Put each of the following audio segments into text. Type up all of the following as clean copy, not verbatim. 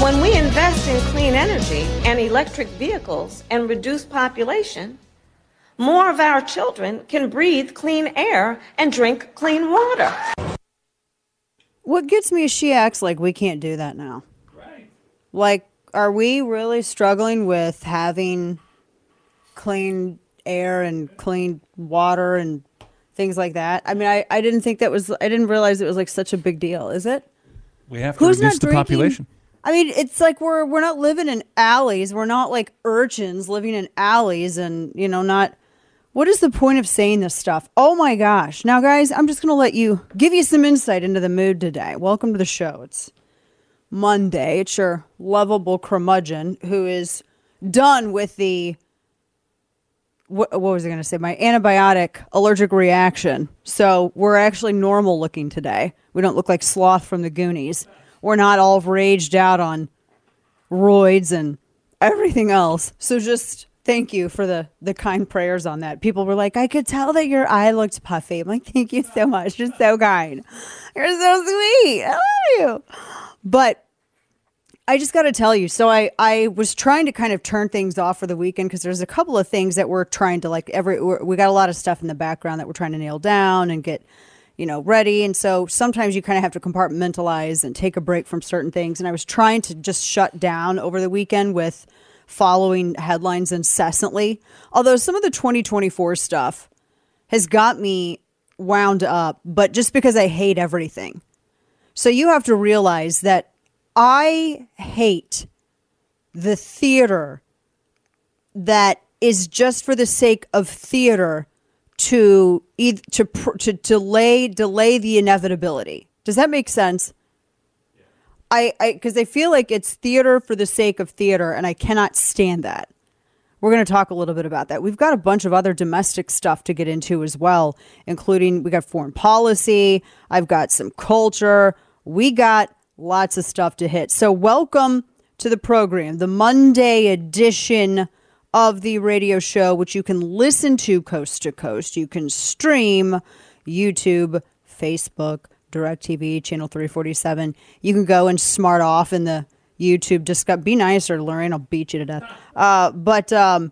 When we invest in clean energy and electric vehicles and reduce population, more of our children can breathe clean air and drink clean water. What gets me is she acts like we can't do that now. Right. Like, are we really struggling with having clean air and clean water and things like that? I mean, I didn't think that was, I didn't realize it was like such a big deal. Is it? We have to reduce the population. I mean, it's like we're not living in alleys. We're not like urchins living in alleys and, you know, not. What is the point of saying this stuff? Oh my gosh. Now, guys, I'm just going to give you some insight into the mood today. Welcome to the show. It's Monday. It's your lovable curmudgeon who is done with the, what was I going to say? My antibiotic allergic reaction. So we're actually normal looking today. We don't look like Sloth from the Goonies. We're not all raged out on roids and everything else. So just thank you for the kind prayers on that. People were like, I could tell that your eye looked puffy. I'm like, thank you so much. You're so kind. You're so sweet. I love you. But I just got to tell you. So I was trying to kind of turn things off for the weekend because there's a couple of things that we're trying to we got a lot of stuff in the background that we're trying to nail down and get, you know, ready. And so sometimes you kind of have to compartmentalize and take a break from certain things. And I was trying to just shut down over the weekend with following headlines incessantly. Although some of the 2024 stuff has got me wound up, but just because I hate everything. So you have to realize that I hate the theater that is just for the sake of theater to delay the inevitability. Does that make sense? Because I feel like it's theater for the sake of theater, and I cannot stand that. We're going to talk a little bit about that. We've got a bunch of other domestic stuff to get into as well, including we got foreign policy. I've got some culture. We got lots of stuff to hit. So welcome to the program, the Monday edition of the radio show, which you can listen to coast to coast. You can stream YouTube, Facebook, DirecTV, channel 347. You can go and smart off in the YouTube. Just be nicer, Lorraine. I'll beat you to death. But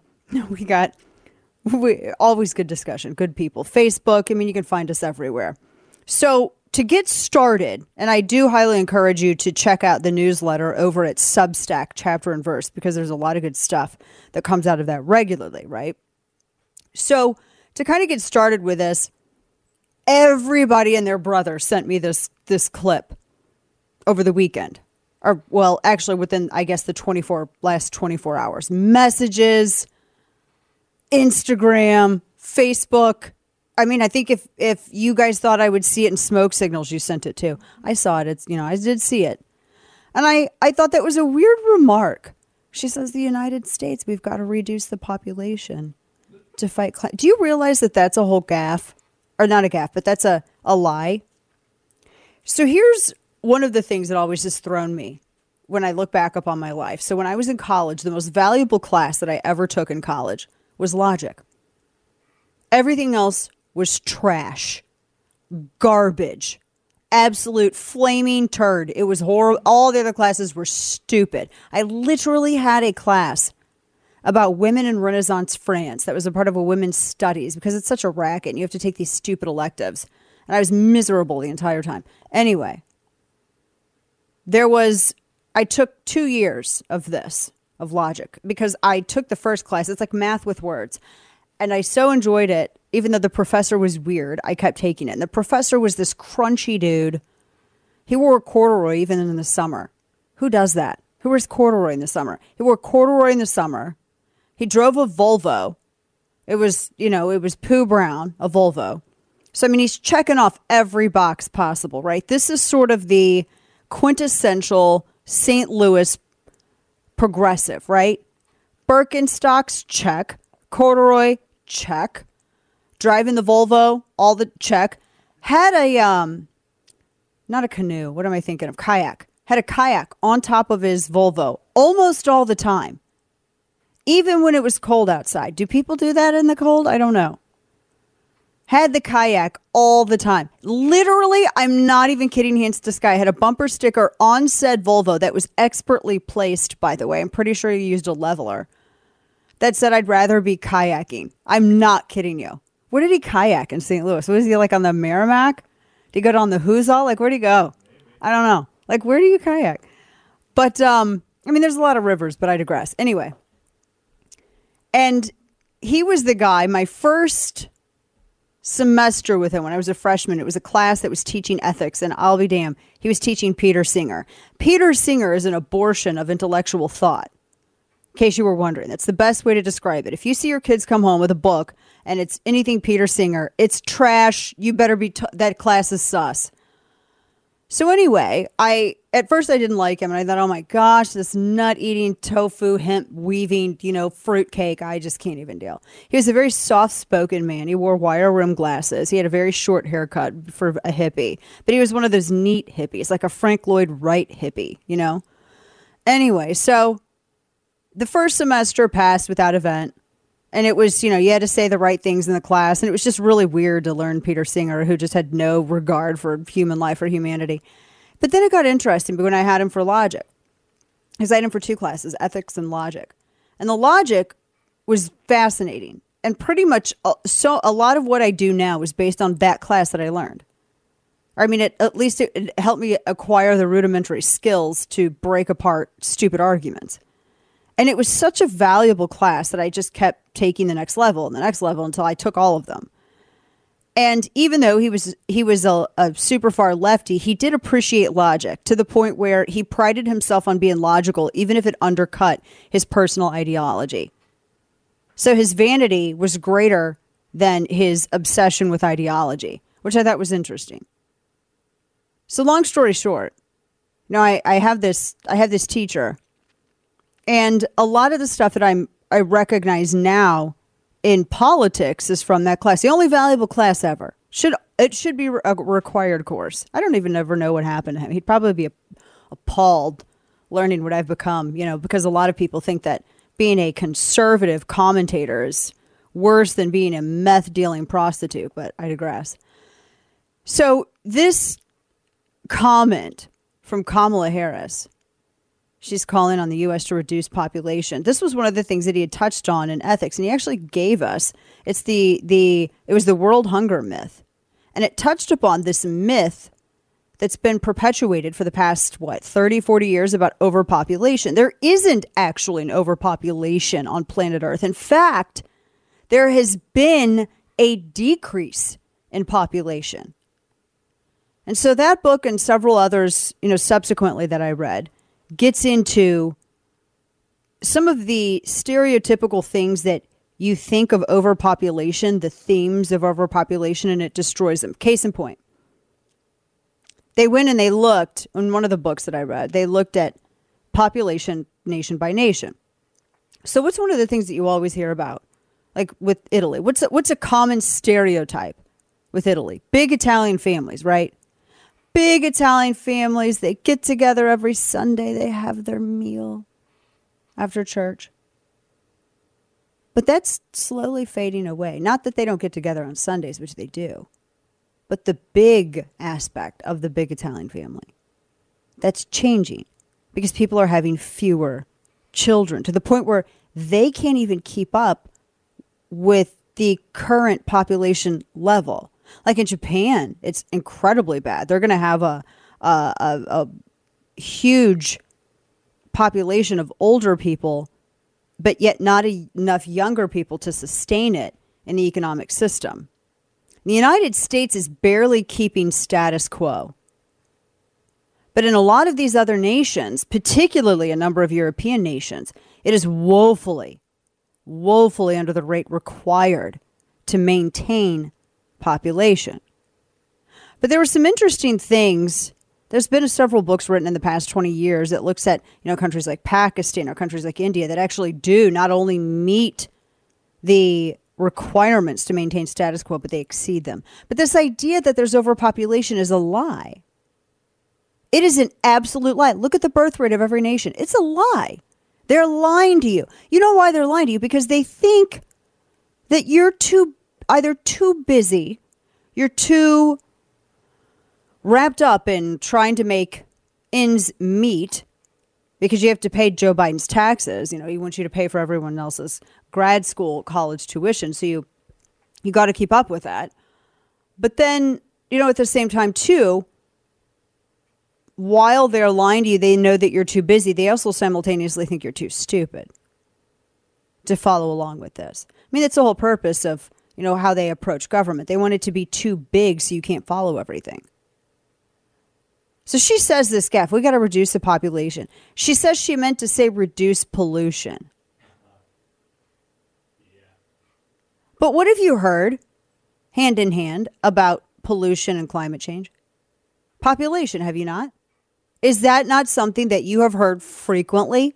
we always good discussion, good people. Facebook. I mean, you can find us everywhere. So to get started, and I do highly encourage you to check out the newsletter over at Substack, Chapter and Verse, because there's a lot of good stuff that comes out of that regularly, right? So to kind of get started with this, everybody and their brother sent me this clip over the weekend. Or, well, actually within, I guess, the last 24 hours. Messages, Instagram, Facebook. I mean, I think if you guys thought I would see it in smoke signals, you sent it too. I saw it. It's, you know, I did see it. And I thought that was a weird remark. She says the United States, we've got to reduce the population to fight climate. Do you realize that that's a whole gaffe? Or not a gaffe, but that's a lie. So here's one of the things that always has thrown me when I look back upon my life. So when I was in college, the most valuable class that I ever took in college was logic. Everything else was trash, garbage, absolute flaming turd. It was horrible. All the other classes were stupid. I literally had a class about women in Renaissance France that was a part of a women's studies because it's such a racket and you have to take these stupid electives. And I was miserable the entire time. Anyway, I took 2 years of logic, because I took the first class. It's like math with words. And I so enjoyed it, even though the professor was weird, I kept taking it. And the professor was this crunchy dude. He wore corduroy even in the summer. Who does that? Who wears corduroy in the summer? He wore corduroy in the summer. He drove a Volvo. It was Pooh Brown, a Volvo. So, I mean, he's checking off every box possible, right? This is sort of the quintessential St. Louis progressive, right? Birkenstocks, check. Corduroy, check. Driving the Volvo, all the check. Had a, not a canoe. What am I thinking of? Kayak. Had a kayak on top of his Volvo almost all the time. Even when it was cold outside. Do people do that in the cold? I don't know. Had the kayak all the time. Literally, I'm not even kidding, hands to sky. Had a bumper sticker on said Volvo that was expertly placed, by the way. I'm pretty sure he used a leveler. That said, I'd rather be kayaking. I'm not kidding you. Where did he kayak in St. Louis? Was he like on the Merrimack? Did he go down the Hoozle? Like, where'd he go? I don't know. Like, where do you kayak? But, I mean, there's a lot of rivers, but I digress. Anyway. And he was the guy, my first semester with him when I was a freshman. It was a class that was teaching ethics, and I'll be damned, he was teaching Peter Singer. Peter Singer is an abortion of intellectual thought. In case you were wondering, that's the best way to describe it. If you see your kids come home with a book and it's anything Peter Singer, it's trash. You better be, that class is sus. So anyway, at first I didn't like him, and I thought, oh my gosh, this nut eating, tofu, hemp weaving, fruitcake, I just can't even deal. He was a very soft spoken man. He wore wire rim glasses. He had a very short haircut for a hippie, but he was one of those neat hippies, like a Frank Lloyd Wright hippie, Anyway, so the first semester passed without event, and it was, you had to say the right things in the class, and it was just really weird to learn Peter Singer, who just had no regard for human life or humanity. But then it got interesting when I had him for logic. Because I had him for 2 classes, ethics and logic. And the logic was fascinating. And pretty much, so a lot of what I do now is based on that class that I learned. I mean, at least it helped me acquire the rudimentary skills to break apart stupid arguments. And it was such a valuable class that I just kept taking the next level and the next level until I took all of them. And even though he was a super far lefty, he did appreciate logic to the point where he prided himself on being logical, even if it undercut his personal ideology. So his vanity was greater than his obsession with ideology, which I thought was interesting. So long story short, I have this teacher, and a lot of the stuff that I recognize now in politics is from that class. The only valuable class ever. It should be a required course. I don't even ever know what happened to him. He'd probably be appalled learning what I've become, because a lot of people think that being a conservative commentator is worse than being a meth-dealing prostitute, but I digress. So this comment from Kamala Harris, she's calling on the U.S. to reduce population. This was one of the things that he had touched on in ethics, and he actually gave us. It was the world hunger myth, and it touched upon this myth that's been perpetuated for the past 30, 40 years about overpopulation. There isn't actually an overpopulation on planet Earth. In fact, there has been a decrease in population. And so that book and several others, subsequently that I read, gets into some of the stereotypical things that you think of overpopulation, the themes of overpopulation, and it destroys them. Case in point. They went and they looked, in one of the books that I read, they looked at population nation by nation. So what's one of the things that you always hear about? Like with Italy, what's a common stereotype with Italy? Big Italian families, right? Big Italian families, they get together every Sunday, they have their meal after church. But that's slowly fading away. Not that they don't get together on Sundays, which they do, but the big aspect of the big Italian family, that's changing because people are having fewer children to the point where they can't even keep up with the current population level. Like in Japan, it's incredibly bad. They're going to have a huge population of older people, but yet not enough younger people to sustain it in the economic system. The United States is barely keeping status quo. But in a lot of these other nations, particularly a number of European nations, it is woefully under the rate required to maintain population. But there were some interesting things. There's been several books written in the past 20 years that looks at, countries like Pakistan or countries like India that actually do not only meet the requirements to maintain status quo, but they exceed them. But this idea that there's overpopulation is a lie. It is an absolute lie. Look at the birth rate of every nation. It's a lie. They're lying to you. You know why they're lying to you? Because they think that you're too either too busy, you're too wrapped up in trying to make ends meet because you have to pay Joe Biden's taxes. You know, he wants you to pay for everyone else's grad school, college tuition. So you got to keep up with that. But then, you know, at the same time, too, while they're lying to you, they know that you're too busy. They also simultaneously think you're too stupid to follow along with this. I mean, that's the whole purpose of, you know, how they approach government. They want it to be too big so you can't follow everything. So she says this, Gaff, we got to reduce the population. She says she meant to say reduce pollution. But what have you heard hand in hand about pollution and climate change? Population, have you not? Is that not something that you have heard frequently?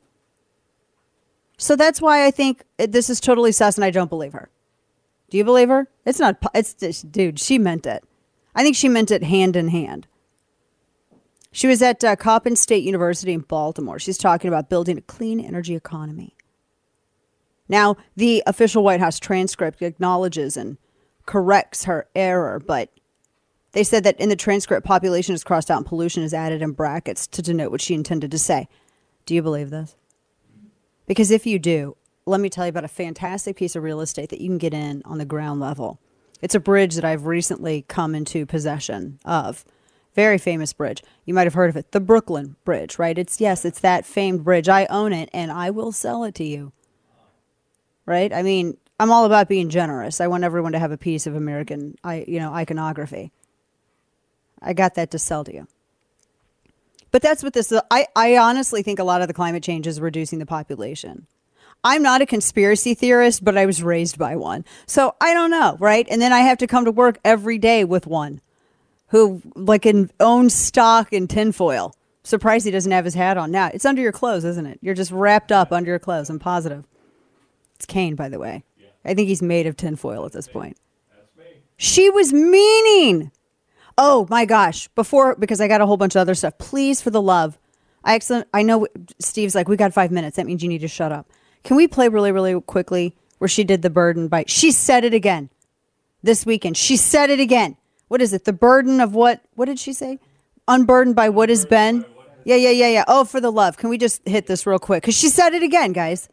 So that's why I think this is totally sus and I don't believe her. Do you believe her? It's not, it's just, dude, she meant it. I think she meant it hand in hand. She was at Coppin State University in Baltimore. She's talking about building a clean energy economy. Now, the official White House transcript acknowledges and corrects her error, but they said that in the transcript, population is crossed out and pollution is added in brackets to denote what she intended to say. Do you believe this? Because if you do, let me tell you about a fantastic piece of real estate that you can get in on the ground level. It's a bridge that I've recently come into possession of. Very famous bridge. You might have heard of it. The Brooklyn Bridge, right? It's that famed bridge. I own it and I will sell it to you. Right? I mean, I'm all about being generous. I want everyone to have a piece of American, iconography. I got that to sell to you. But that's what this is. I honestly think a lot of the climate change is reducing the population. I'm not a conspiracy theorist, but I was raised by one. So I don't know, right? And then I have to come to work every day with one who owns stock in tinfoil. Surprised he doesn't have his hat on now. It's under your clothes, isn't it? You're just wrapped up under your clothes. I'm positive. It's Kane, by the way. Yeah. I think he's made of tinfoil at this point. That's me. She was meaning. Oh my gosh. Because I got a whole bunch of other stuff. Please, for the love. I know Steve's like, we got 5 minutes. That means you need to shut up. Can we play really, really quickly where she did the burden by, she said it again this weekend. She said it again. What is it? The burden of what did she say? Unburdened by what has been. Yeah. Oh, for the love. Can we just hit this real quick? Because she said it again, guys.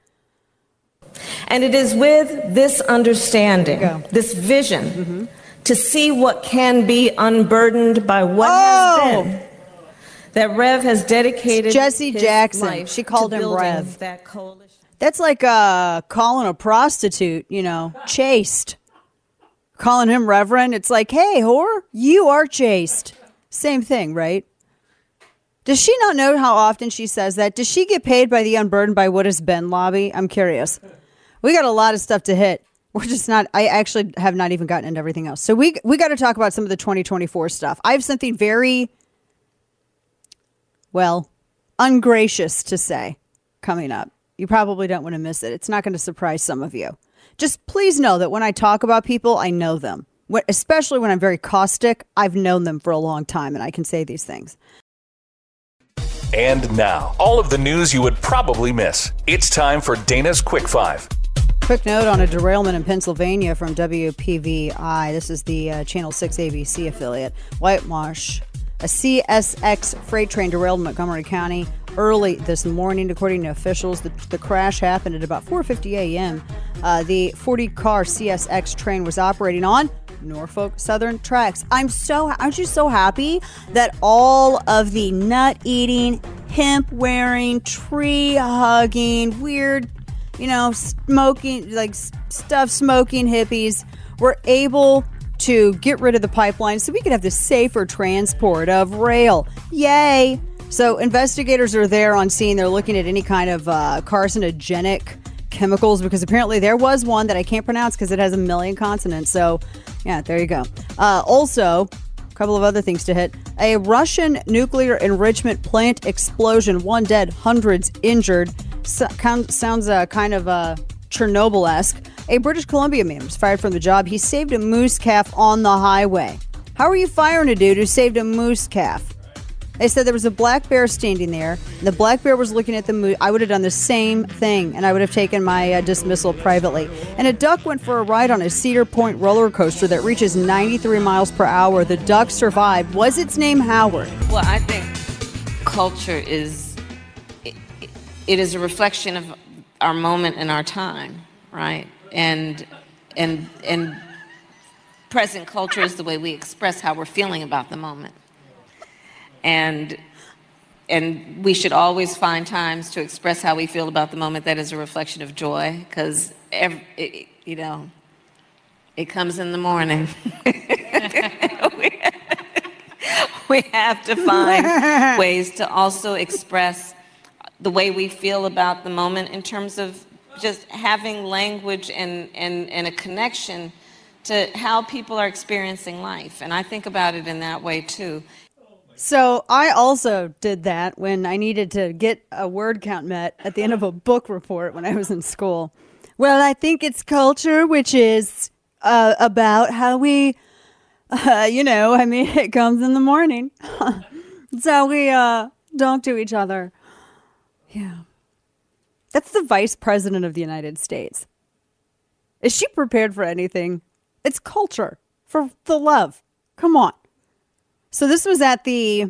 And it is with this understanding, this vision, to see what can be unburdened by what has been, that Rev has dedicated Jesse his Jackson. life She called to him building Rev. That coalition. That's like calling a prostitute, chaste. Calling him Reverend. It's like, hey, whore, you are chaste. Same thing, right? Does she not know how often she says that? Does she get paid by the Unburdened by What Has Been lobby? I'm curious. We got a lot of stuff to hit. We're just not, I actually have not even gotten into everything else. So we got to talk about some of the 2024 stuff. I have something very, ungracious to say coming up. You probably don't want to miss it. It's not going to surprise some of you. Just please know that when I talk about people, I know them. Especially when I'm very caustic, I've known them for a long time and I can say these things. And now, all of the news you would probably miss. It's time for Dana's Quick Five. Quick note on a derailment in Pennsylvania from WPVI. This is the Channel 6 ABC affiliate. Whitewash. A CSX freight train derailed in Montgomery County early this morning, according to officials. The crash happened at about 4:50 a.m. The 40-car CSX train was operating on Norfolk Southern tracks. Aren't you so happy that all of the nut-eating, hemp-wearing, tree-hugging, weird, smoking, smoking hippies were able to get rid of the pipeline so we could have the safer transport of rail. Yay! So investigators are there on scene. They're looking at any kind of carcinogenic chemicals because apparently there was one that I can't pronounce because it has a million consonants. So, yeah, there you go. Also, a couple of other things to hit. A Russian nuclear enrichment plant explosion. 1 dead, hundreds injured. Sounds kind of Chernobyl-esque. A British Columbia man was fired from the job. He saved a moose calf on the highway. How are you firing a dude who saved a moose calf? They said there was a black bear standing there. The black bear was looking at the moon. I would have done the same thing, and I would have taken my dismissal privately. And a duck went for a ride on a Cedar Point roller coaster that reaches 93 miles per hour. The duck survived. Was its name Howard? Well, I think culture is a reflection of our moment and our time, right? And present culture is the way we express how we're feeling about the moment. And we should always find times to express how we feel about the moment that is a reflection of joy, because it comes in the morning. We have to find ways to also express the way we feel about the moment in terms of just having language and a connection to how people are experiencing life. And I think about it in that way, too. So I also did that when I needed to get a word count met at the end of a book report when I was in school. Well, I think it's culture, which is about how we, it comes in the morning. It's how we talk to each other. Yeah. That's the Vice President of the United States. Is she prepared for anything? It's culture. For the love. Come on. So this was at the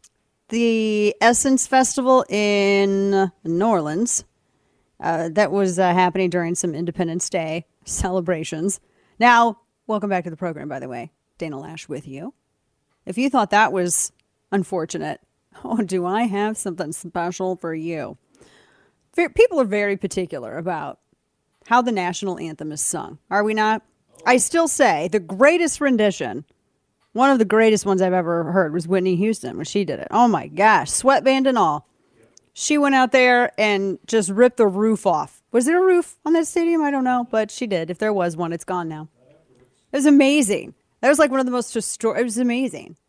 Essence Festival in New Orleans. That was happening during some Independence Day celebrations. Now, welcome back to the program, by the way. Dana Lash with you. If you thought that was unfortunate, do I have something special for you? People are very particular about how the national anthem is sung. Are we not? I still say the greatest rendition, one of the greatest ones I've ever heard, was Whitney Houston when she did it. Oh my gosh, sweatband and all. She went out there and just ripped the roof off. Was there a roof on that stadium? I don't know, but she did. If there was one, it's gone now. It was amazing. That was like one of the most historic. It was amazing.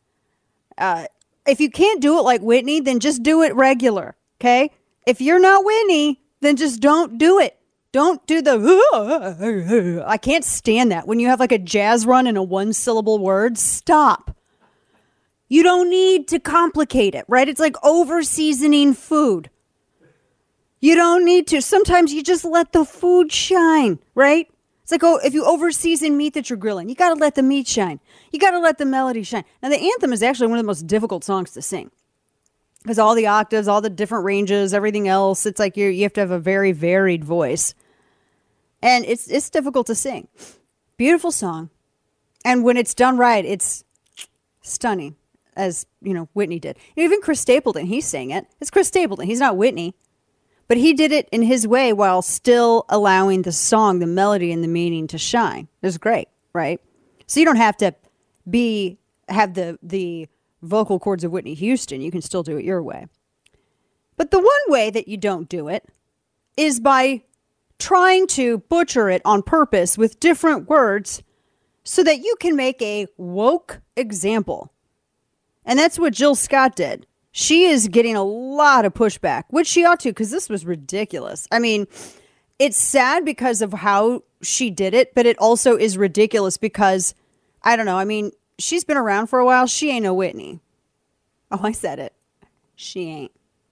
If you can't do it like Whitney, then just do it regular, okay? If you're not Whitney, then just don't do it. Don't do the, I can't stand that. When you have like a jazz run in a one-syllable word, stop. You don't need to complicate it, right? It's like over-seasoning food. You don't need to. Sometimes you just let the food shine, right? It's like, if you over-season meat that you're grilling, you got to let the meat shine. You got to let the melody shine. Now, the anthem is actually one of the most difficult songs to sing. Because all the octaves, all the different ranges, everything else, it's like you have to have a very varied voice. And it's difficult to sing. Beautiful song. And when it's done right, it's stunning, as, Whitney did. Even Chris Stapleton, he sang it. It's Chris Stapleton. He's not Whitney. But he did it in his way while still allowing the song, the melody, and the meaning to shine. It was great, right? So you don't have to have the vocal cords of Whitney Houston. You can still do it your way. But the one way that you don't do it is by trying to butcher it on purpose with different words so that you can make a woke example. And that's what Jill Scott did. She is getting a lot of pushback, which she ought to, because this was ridiculous. I mean, it's sad because of how she did it, but it also is ridiculous because, I don't know, I mean, she's been around for a while. She ain't no Whitney. Oh, I said it. She ain't.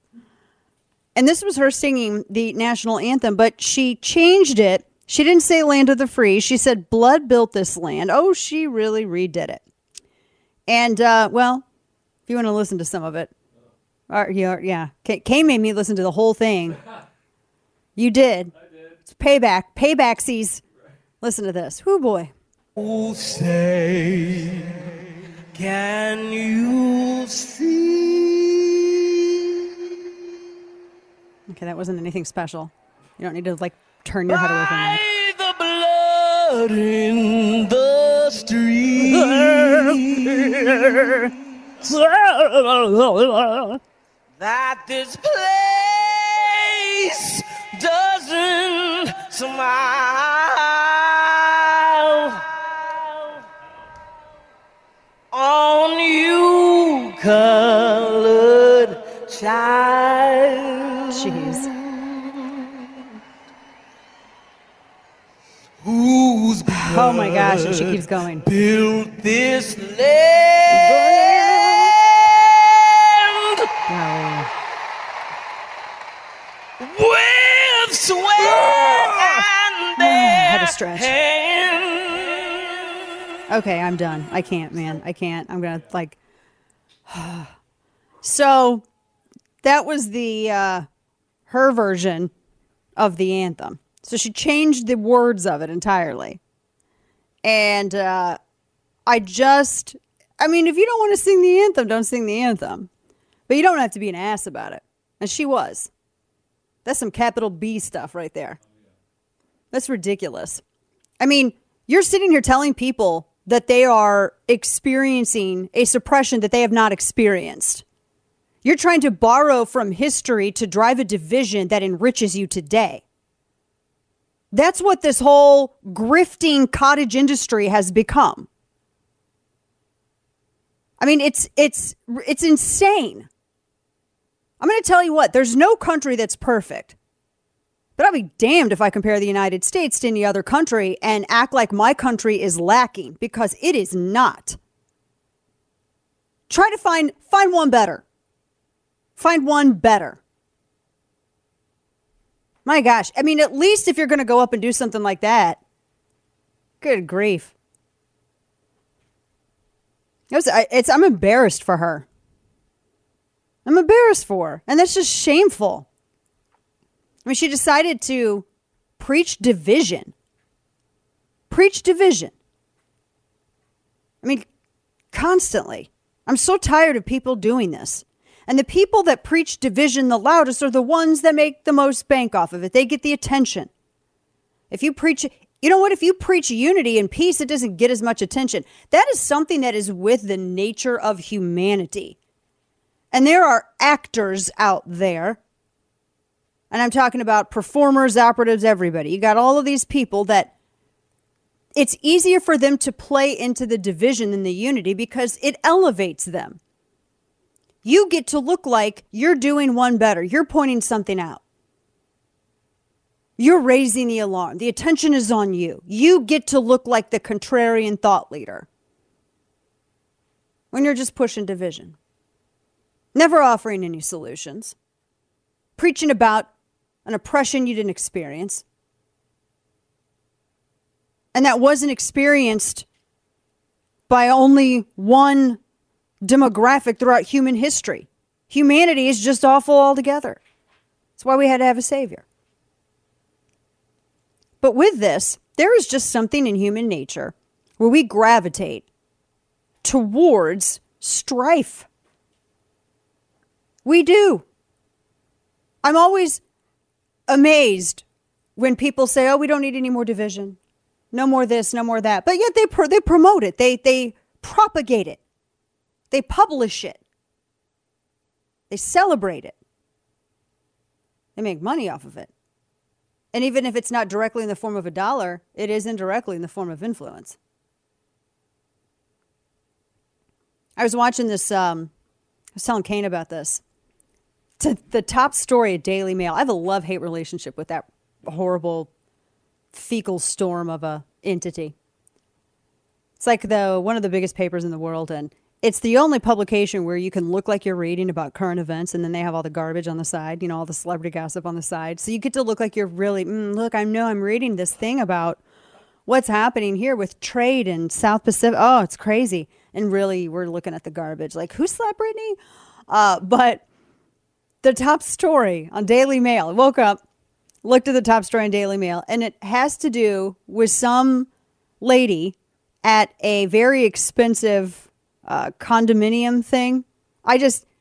And this was her singing the national anthem, but she changed it. She didn't say land of the free. She said blood built this land. Oh, she really redid it. And, well, if you want to listen to some of it. Yeah. Kay made me listen to the whole thing. You did. I did. It's payback. Paybacksies. Listen to this. Whoo, boy. Oh, say, can you see? Okay, that wasn't anything special. You don't need to, turn your head away from that. The blood in the street. That this place doesn't smile on you, colored child. Jeez. Whose oh my gosh, and she keeps going. Built this land. with sweat and their had to stretch. hand. Okay, I'm done. I can't, man. I can't. I'm going to like... So that was the her version of the anthem. So she changed the words of it entirely. And if you don't want to sing the anthem, don't sing the anthem. But you don't have to be an ass about it. And she was. That's some capital B stuff right there. That's ridiculous. I mean, you're sitting here telling people that they are experiencing a suppression that they have not experienced. You're trying to borrow from history to drive a division that enriches you today. That's what this whole grifting cottage industry has become. I mean, it's insane. I'm going to tell you what, there's no country that's perfect. But I'll be damned if I compare the United States to any other country and act like my country is lacking, because it is not. Try to find one better. Find one better. My gosh. I mean, at least if you're going to go up and do something like that, good grief. I'm embarrassed for her. I'm embarrassed for her. And that's just shameful. I mean, she decided to preach division. Preach division. I mean, constantly. I'm so tired of people doing this. And the people that preach division the loudest are the ones that make the most bank off of it. They get the attention. If you preach, you know what? If you preach unity and peace, it doesn't get as much attention. That is something that is with the nature of humanity. And there are actors out there. And I'm talking about performers, operatives, everybody. You got all of these people that it's easier for them to play into the division than the unity because it elevates them. You get to look like you're doing one better. You're pointing something out. You're raising the alarm. The attention is on you. You get to look like the contrarian thought leader when you're just pushing division. Never offering any solutions. Preaching about an oppression you didn't experience. And that wasn't experienced by only one demographic throughout human history. Humanity is just awful altogether. That's why we had to have a savior. But with this, there is just something in human nature where we gravitate towards strife. We do. I'm always amazed when people say, oh, we don't need any more division. No more this, no more that. But yet they promote it. They propagate it. They publish it. They celebrate it. They make money off of it. And even if it's not directly in the form of a dollar, it is indirectly in the form of influence. I was watching this, I was telling Kane about this. The top story at Daily Mail. I have a love-hate relationship with that horrible fecal storm of a entity. It's like one of the biggest papers in the world, and it's the only publication where you can look like you're reading about current events, and then they have all the garbage on the side, all the celebrity gossip on the side. So you get to look like you're really, look, I'm reading this thing about what's happening here with trade in South Pacific. Oh, it's crazy. And really, we're looking at the garbage. Like, who slapped Britney? But the top story on Daily Mail, I woke up, looked at the top story on Daily Mail, and it has to do with some lady at a very expensive condominium thing. I'm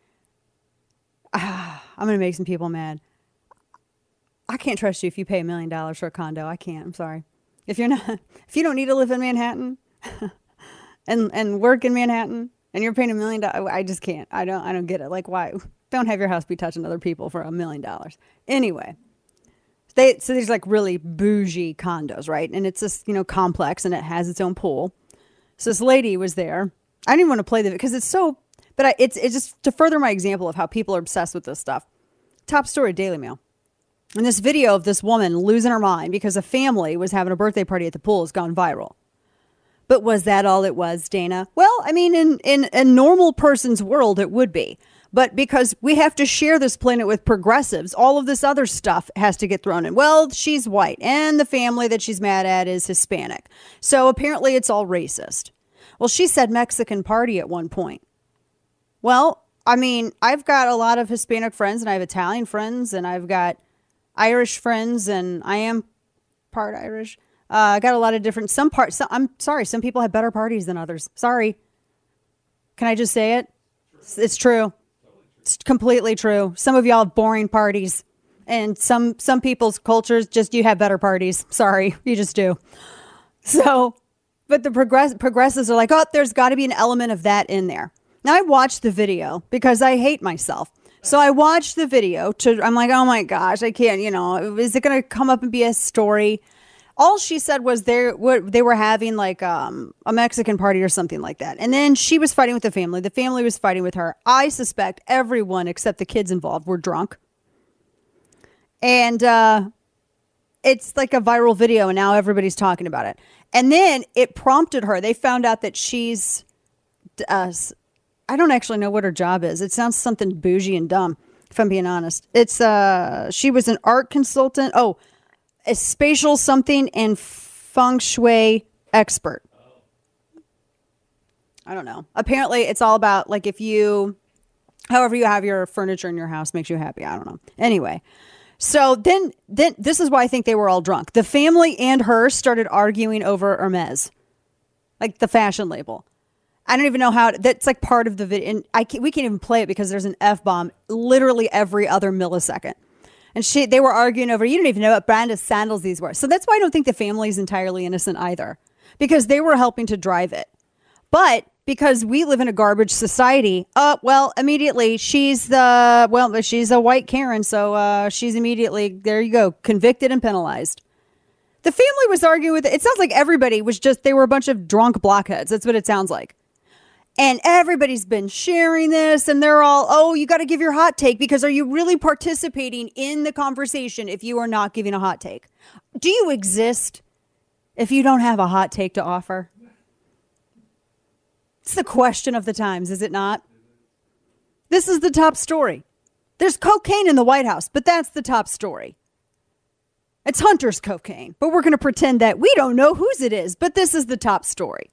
going to make some people mad. I can't trust you if you pay $1 million for a condo. I can't. I'm sorry. If you don't need to live in Manhattan and work in Manhattan and you're paying $1 million, I just can't. I don't get it. Like, why? Don't have your house be touching other people for $1 million. Anyway, so there's like really bougie condos, right? And it's this, complex, and it has its own pool. So this lady was there. I didn't even want to play because it's so, but it's just to further my example of how people are obsessed with this stuff. Top story, Daily Mail. And this video of this woman losing her mind because a family was having a birthday party at the pool has gone viral. But was that all it was, Dana? Well, I mean, in a normal person's world, it would be. But because we have to share this planet with progressives, all of this other stuff has to get thrown in. Well, she's white and the family that she's mad at is Hispanic. So apparently it's all racist. Well, she said Mexican party at one point. Well, I mean, I've got a lot of Hispanic friends and I have Italian friends and I've got Irish friends and I am part Irish. I got a lot of different, I'm sorry, some people have better parties than others. Sorry. Can I just say it? It's true. It's completely true. Some of y'all have boring parties and some people's cultures just, you have better parties. Sorry, you just do. So, but the progressives are like, oh, there's got to be an element of that in there. Now I watched the video because I hate myself. So I watched the video I'm like, oh my gosh, I can't, is it going to come up and be a story? All she said was they were having like a Mexican party or something like that. And then she was fighting with the family. The family was fighting with her. I suspect everyone except the kids involved were drunk. And it's like a viral video and now everybody's talking about it. And then it prompted her. They found out that she's, I don't actually know what her job is. It sounds something bougie and dumb, if I'm being honest. It's she was an art consultant. Oh, a spatial something and feng shui expert. I don't know. Apparently it's all about like however you have your furniture in your house makes you happy. I don't know. Anyway. So then this is why I think they were all drunk. The family and her started arguing over Hermes, like the fashion label. I don't even know how that's like part of the video. And we can't even play it because there's an F-bomb literally every other millisecond. And they were arguing over, you don't even know what brand of sandals these were. So that's why I don't think the family is entirely innocent either, because they were helping to drive it. But because we live in a garbage society, immediately she's a white Karen. So she's immediately, there you go, convicted and penalized. The family was arguing with it. It sounds like everybody was they were a bunch of drunk blockheads. That's what it sounds like. And everybody's been sharing this and they're all, oh, you got to give your hot take because are you really participating in the conversation if you are not giving a hot take? Do you exist if you don't have a hot take to offer? It's the question of the times, is it not? This is the top story. There's cocaine in the White House, but that's the top story. It's Hunter's cocaine, but we're going to pretend that we don't know whose it is, but this is the top story.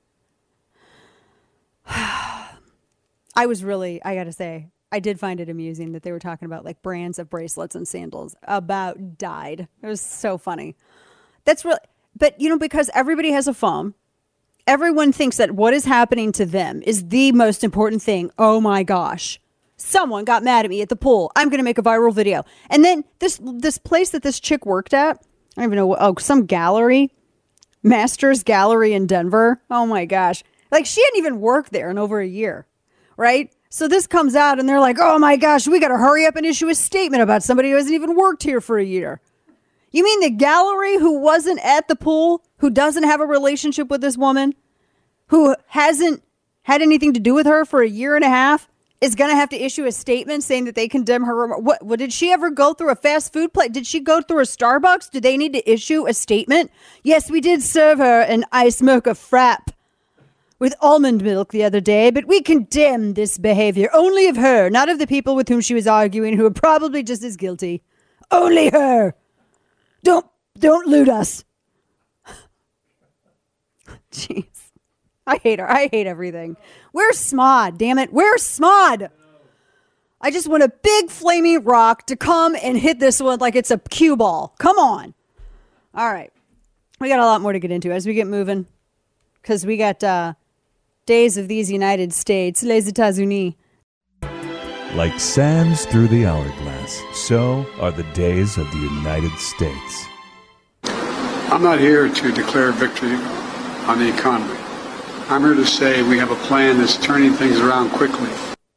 I gotta say, I did find it amusing that they were talking about like brands of bracelets and sandals about dyed. It was so funny. That's really, but because everybody has a phone, everyone thinks that what is happening to them is the most important thing. Oh my gosh. Someone got mad at me at the pool. I'm going to make a viral video. And then this place that this chick worked at, I don't even know, some gallery, Masters Gallery in Denver. Oh my gosh. Like she hadn't even worked there in over a year, right? So this comes out and they're like, oh my gosh, we got to hurry up and issue a statement about somebody who hasn't even worked here for a year. You mean the gallery who wasn't at the pool, who doesn't have a relationship with this woman, who hasn't had anything to do with her for a year and a half, is going to have to issue a statement saying that they condemn her? What did she ever go through a fast food place? Did she go through a Starbucks? Do they need to issue a statement? Yes, we did serve her an ice mocha frap with almond milk the other day, but we condemn this behavior only of her, not of the people with whom she was arguing, who are probably just as guilty. Only her. Don't loot us. Jeez. I hate her. I hate everything. Where's Smod? Damn it. Where's Smod? I just want a big flaming rock to come and hit this one like it's a cue ball. Come on. All right. We got a lot more to get into as we get moving, because we got days of these United States, les États-Unis. Like sands through the hourglass, so are the days of the United States. I'm not here to declare victory on the economy. I'm here to say we have a plan that's turning things around quickly.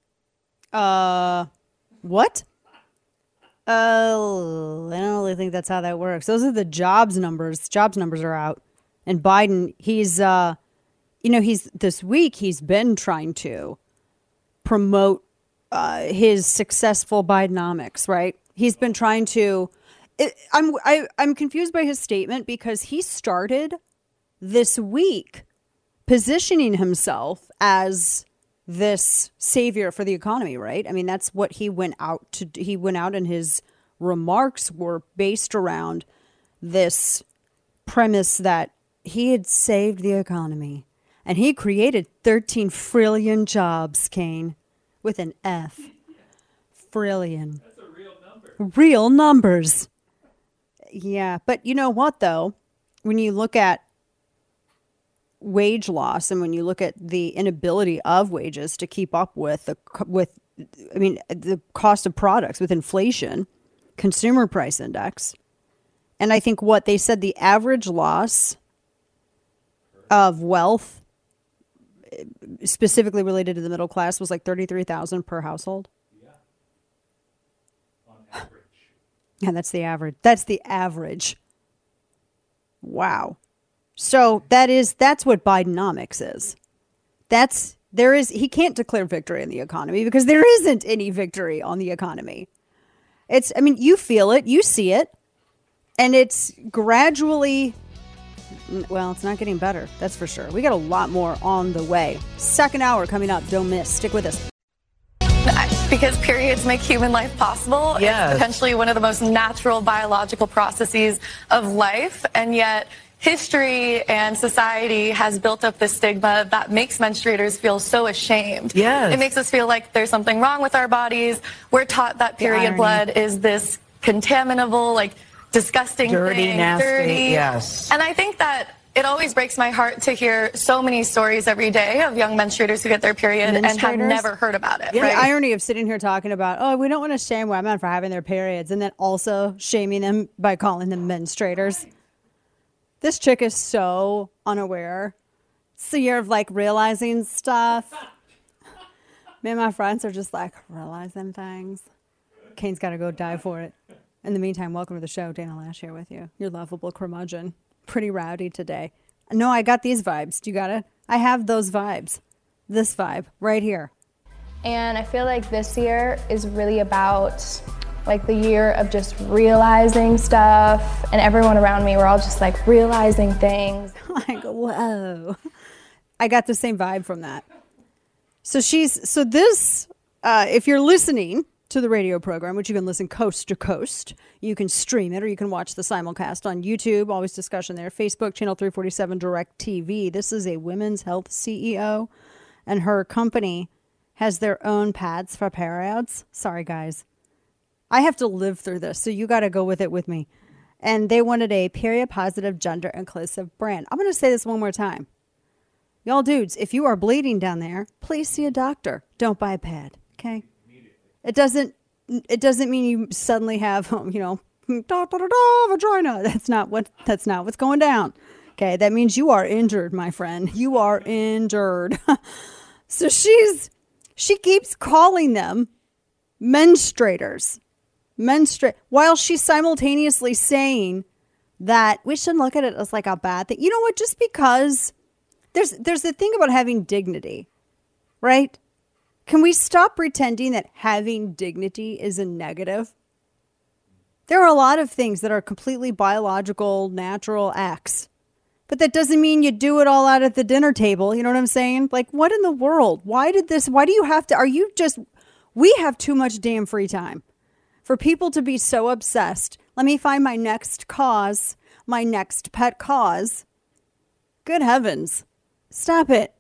What? I don't really think that's how that works. Those are the jobs numbers. Jobs numbers are out. And Biden, he's this week he's been trying to promote his successful Bidenomics, right? He's been trying to. I'm confused by his statement because he started this week positioning himself as this savior for the economy, right? I mean, that's what he went out to. He went out and his remarks were based around this premise that he had saved the economy and he created 13 trillion jobs, Kane, with an F. Trillion. That's a real number. Real numbers. Yeah, but you know what, though? When you look at wage loss and when you look at the inability of wages to keep up with the cost of products with inflation, consumer price index, and I think what they said the average loss of wealth specifically related to the middle class was like $33,000 per household. Yeah. On average. Yeah, that's the average. That's the average. Wow. So that's what Bidenomics is. He can't declare victory in the economy because there isn't any victory on the economy. You feel it, you see it, and it's gradually, well, it's not getting better. That's for sure. We got a lot more on the way. Second hour coming up. Don't miss. Stick with us. Because periods make human life possible. Yes. It's potentially one of the most natural biological processes of life, and yet history and society has built up this stigma that makes menstruators feel so ashamed. Yes. It makes us feel like there's something wrong with our bodies. We're taught that period blood is this contaminable, like disgusting Dirty, thing. nasty, Dirty. yes. And I think that it always breaks my heart to hear so many stories every day of young menstruators who get their period and have never heard about it. Yeah, right? the irony of sitting here talking about, oh, we don't want to shame women for having their periods, and then also shaming them by calling them menstruators. This chick is so unaware. It's the year of like realizing stuff. Me and my friends are just like realizing things. Kane's got to go die for it. In the meantime, welcome to the show. Dana Lash here with you. Your lovable curmudgeon. Pretty rowdy today. No, I got these vibes. Do you got it? I have those vibes. This vibe right here. And I feel like this year is really about like the year of just realizing stuff, and everyone around me, we're all just like realizing things. Like, whoa. I got the same vibe from that. So if you're listening to the radio program, which you can listen coast to coast, you can stream it or you can watch the simulcast on YouTube, always discussion there, Facebook, channel 347, Direct TV. This is a women's health CEO, and her company has their own pads for periods. Sorry, guys. I have to live through this, so you got to go with it with me. And they wanted a period-positive, gender-inclusive brand. I'm going to say this one more time. Y'all dudes, if you are bleeding down there, please see a doctor. Don't buy a pad, okay? It doesn't mean you suddenly have, vagina. That's not what's going down. Okay, that means you are injured, my friend. You are injured. So she keeps calling them menstruators. While she's simultaneously saying that we shouldn't look at it as like a bad thing. You know what? Just because there's the thing about having dignity, right? Can we stop pretending that having dignity is a negative? There are a lot of things that are completely biological, natural acts. But that doesn't mean you do it all out at the dinner table. You know what I'm saying? Like, what in the world? Why do you have to, we have too much damn free time for people to be so obsessed. Let me find my next cause, my next pet cause. Good heavens. Stop it.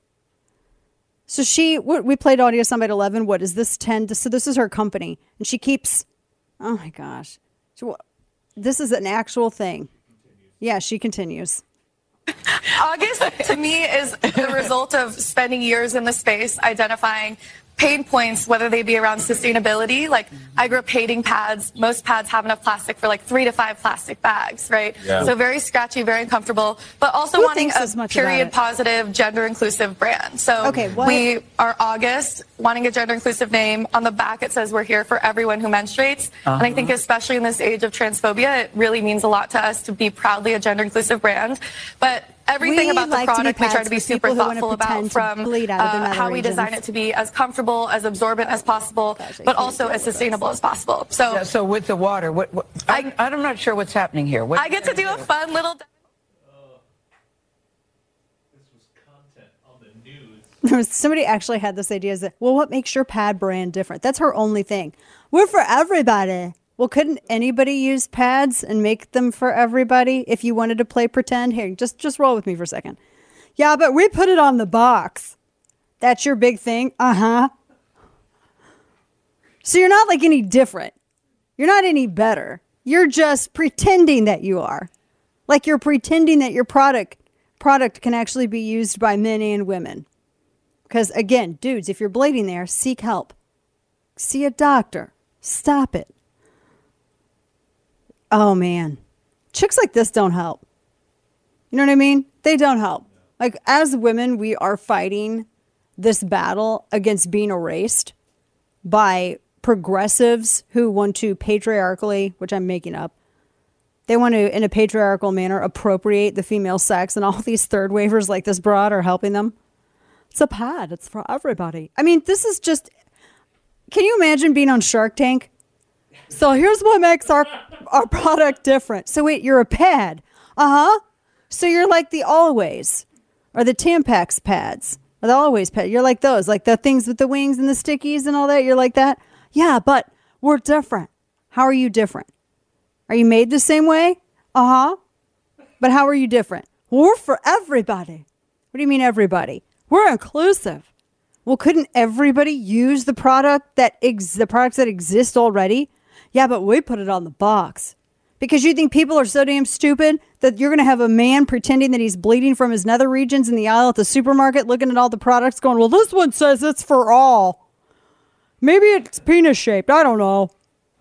So we played audio soundbite 11. What is this 10? So this is her company. And she keeps, oh my gosh. This is an actual thing. Yeah, she continues. August, to me, is the result of spending years in the space identifying pain points, whether they be around sustainability. Like, I grew up hating pads. Most pads have enough plastic for like 3 to 5 plastic bags, right? Yeah. So very scratchy, very uncomfortable, but also wanting a period positive, gender inclusive brand. So we are August, wanting a gender inclusive name. On the back, it says we're here for everyone who menstruates. And I think especially in this age of transphobia, it really means a lot to us to be proudly a gender inclusive brand. But everything about the product we try to be super thoughtful about, from how we design it to be as comfortable, as absorbent as possible, but also as sustainable as possible. So with the water, I'm not sure what's happening here. I get to do a fun little... This was content on the news. Somebody actually had this idea that, well, what makes your pad brand different? That's her only thing. We're for everybody. Well, couldn't anybody use pads and make them for everybody if you wanted to play pretend? Here, just roll with me for a second. Yeah, but we put it on the box. That's your big thing? Uh-huh. So you're not like any different. You're not any better. You're just pretending that you are. Like you're pretending that your product can actually be used by men and women. Because again, dudes, if you're bleeding there, seek help. See a doctor. Stop it. Oh, man. Chicks like this don't help. You know what I mean? They don't help. Like, as women, we are fighting this battle against being erased by progressives who want to patriarchally, which I'm making up, they want to, in a patriarchal manner, appropriate the female sex, and all these third wavers like this broad are helping them. It's a pad. It's for everybody. I mean, this is just... Can you imagine being on Shark Tank? So here's what makes our product different. So wait, you're a pad. Uh-huh. So you're like the Always or the Tampax pads or the Always pad. You're like those, like the things with the wings and the stickies and all that. You're like that. Yeah, but we're different. How are you different? Are you made the same way? Uh-huh. But how are you different? We're for everybody. What do you mean everybody? We're inclusive. Well, couldn't everybody use the product the products that exist already? Yeah, but we put it on the box. Because you think people are so damn stupid that you're going to have a man pretending that he's bleeding from his nether regions in the aisle at the supermarket looking at all the products going, well, this one says it's for all. Maybe it's penis shaped. I don't know.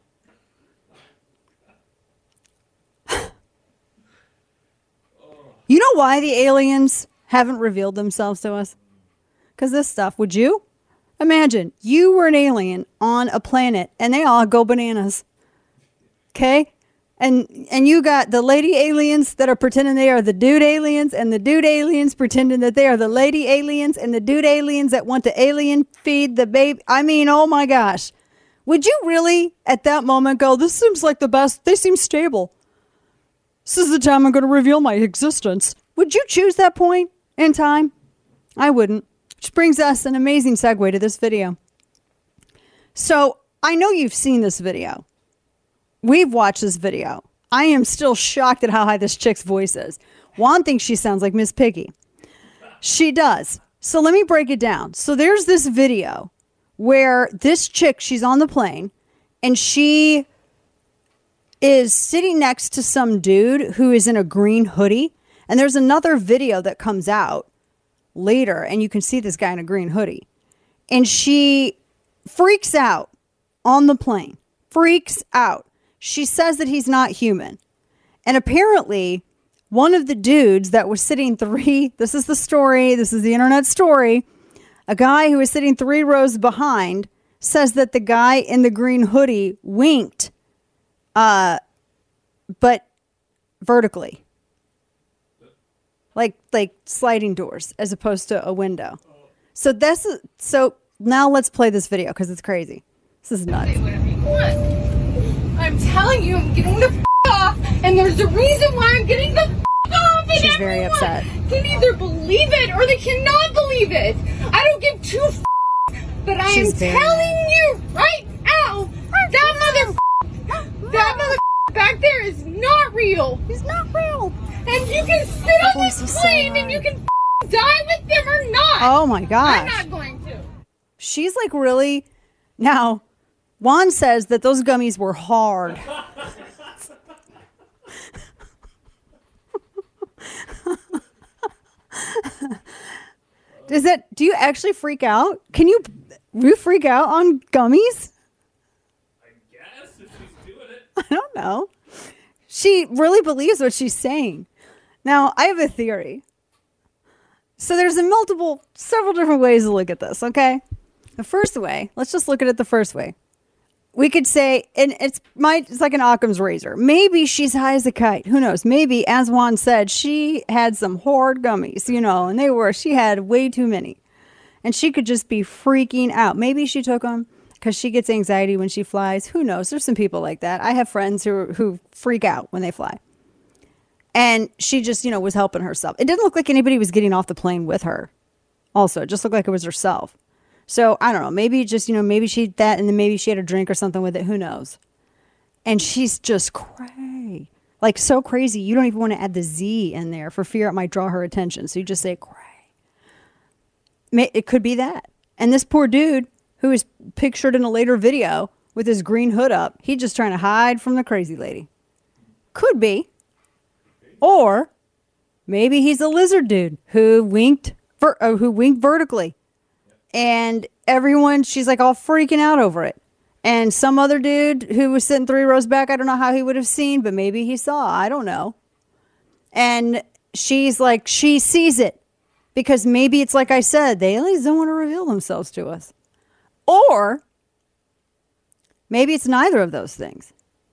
You know why the aliens haven't revealed themselves to us? Because this stuff, would you? Imagine you were an alien on a planet and they all go bananas. Okay? And you got the lady aliens that are pretending they are the dude aliens, and the dude aliens pretending that they are the lady aliens, and the dude aliens that want to alien feed the baby. I mean, oh my gosh. Would you really at that moment go, this seems like the best, they seem stable. This is the time I'm going to reveal my existence. Would you choose that point in time? I wouldn't. Which brings us an amazing segue to this video. So I know you've seen this video. We've watched this video. I am still shocked at how high this chick's voice is. Juan thinks she sounds like Miss Piggy. She does. So let me break it down. So there's this video where this chick, she's on the plane, and she is sitting next to some dude who is in a green hoodie. And there's another video that comes out later, and you can see this guy in a green hoodie. And she freaks out on the plane. Freaks out. She says that he's not human. And apparently, one of the dudes that was sitting this is the story, this is the internet story, a guy who was sitting 3 rows behind says that the guy in the green hoodie winked, but vertically. Like sliding doors as opposed to a window. So now let's play this video because it's crazy. This is nuts. I'm telling you, I'm getting the off, and there's a reason why I'm getting the off. And she's very upset. Can either believe it or they cannot believe it. I don't give two but I am telling you right now, that mother back there is not real. He's not real. And you can sit on this plane and you can die with them or not. Oh my gosh. I'm not going to. She's like really... Now, Juan says that those gummies were hard. Do you actually freak out? Can you freak out on gummies? I guess if she's doing it. I don't know. She really believes what she's saying. Now, I have a theory. So there's several different ways to look at this, okay? The first way, let's just look at it the first way. We could say, and it's like an Occam's razor. Maybe she's high as a kite. Who knows? Maybe, as Juan said, she had some horde gummies, and she had way too many. And she could just be freaking out. Maybe she took them because she gets anxiety when she flies. Who knows? There's some people like that. I have friends who freak out when they fly. And she just, was helping herself. It didn't look like anybody was getting off the plane with her Also, it just looked like it was herself. So I don't know. Maybe just, maybe she ate that and then maybe she had a drink or something with it. Who knows? And she's just cray. Like so crazy. You don't even want to add the Z in there for fear it might draw her attention. So you just say cray. It could be that. And this poor dude who is pictured in a later video with his green hood up, he's just trying to hide from the crazy lady. Could be. Or maybe he's a lizard dude who winked vertically. And everyone, she's like all freaking out over it. And some other dude who was sitting 3 rows back, I don't know how he would have seen, but maybe he saw. I don't know. And she's like, she sees it. Because maybe it's like I said, the aliens don't want to reveal themselves to us. Or maybe it's neither of those things.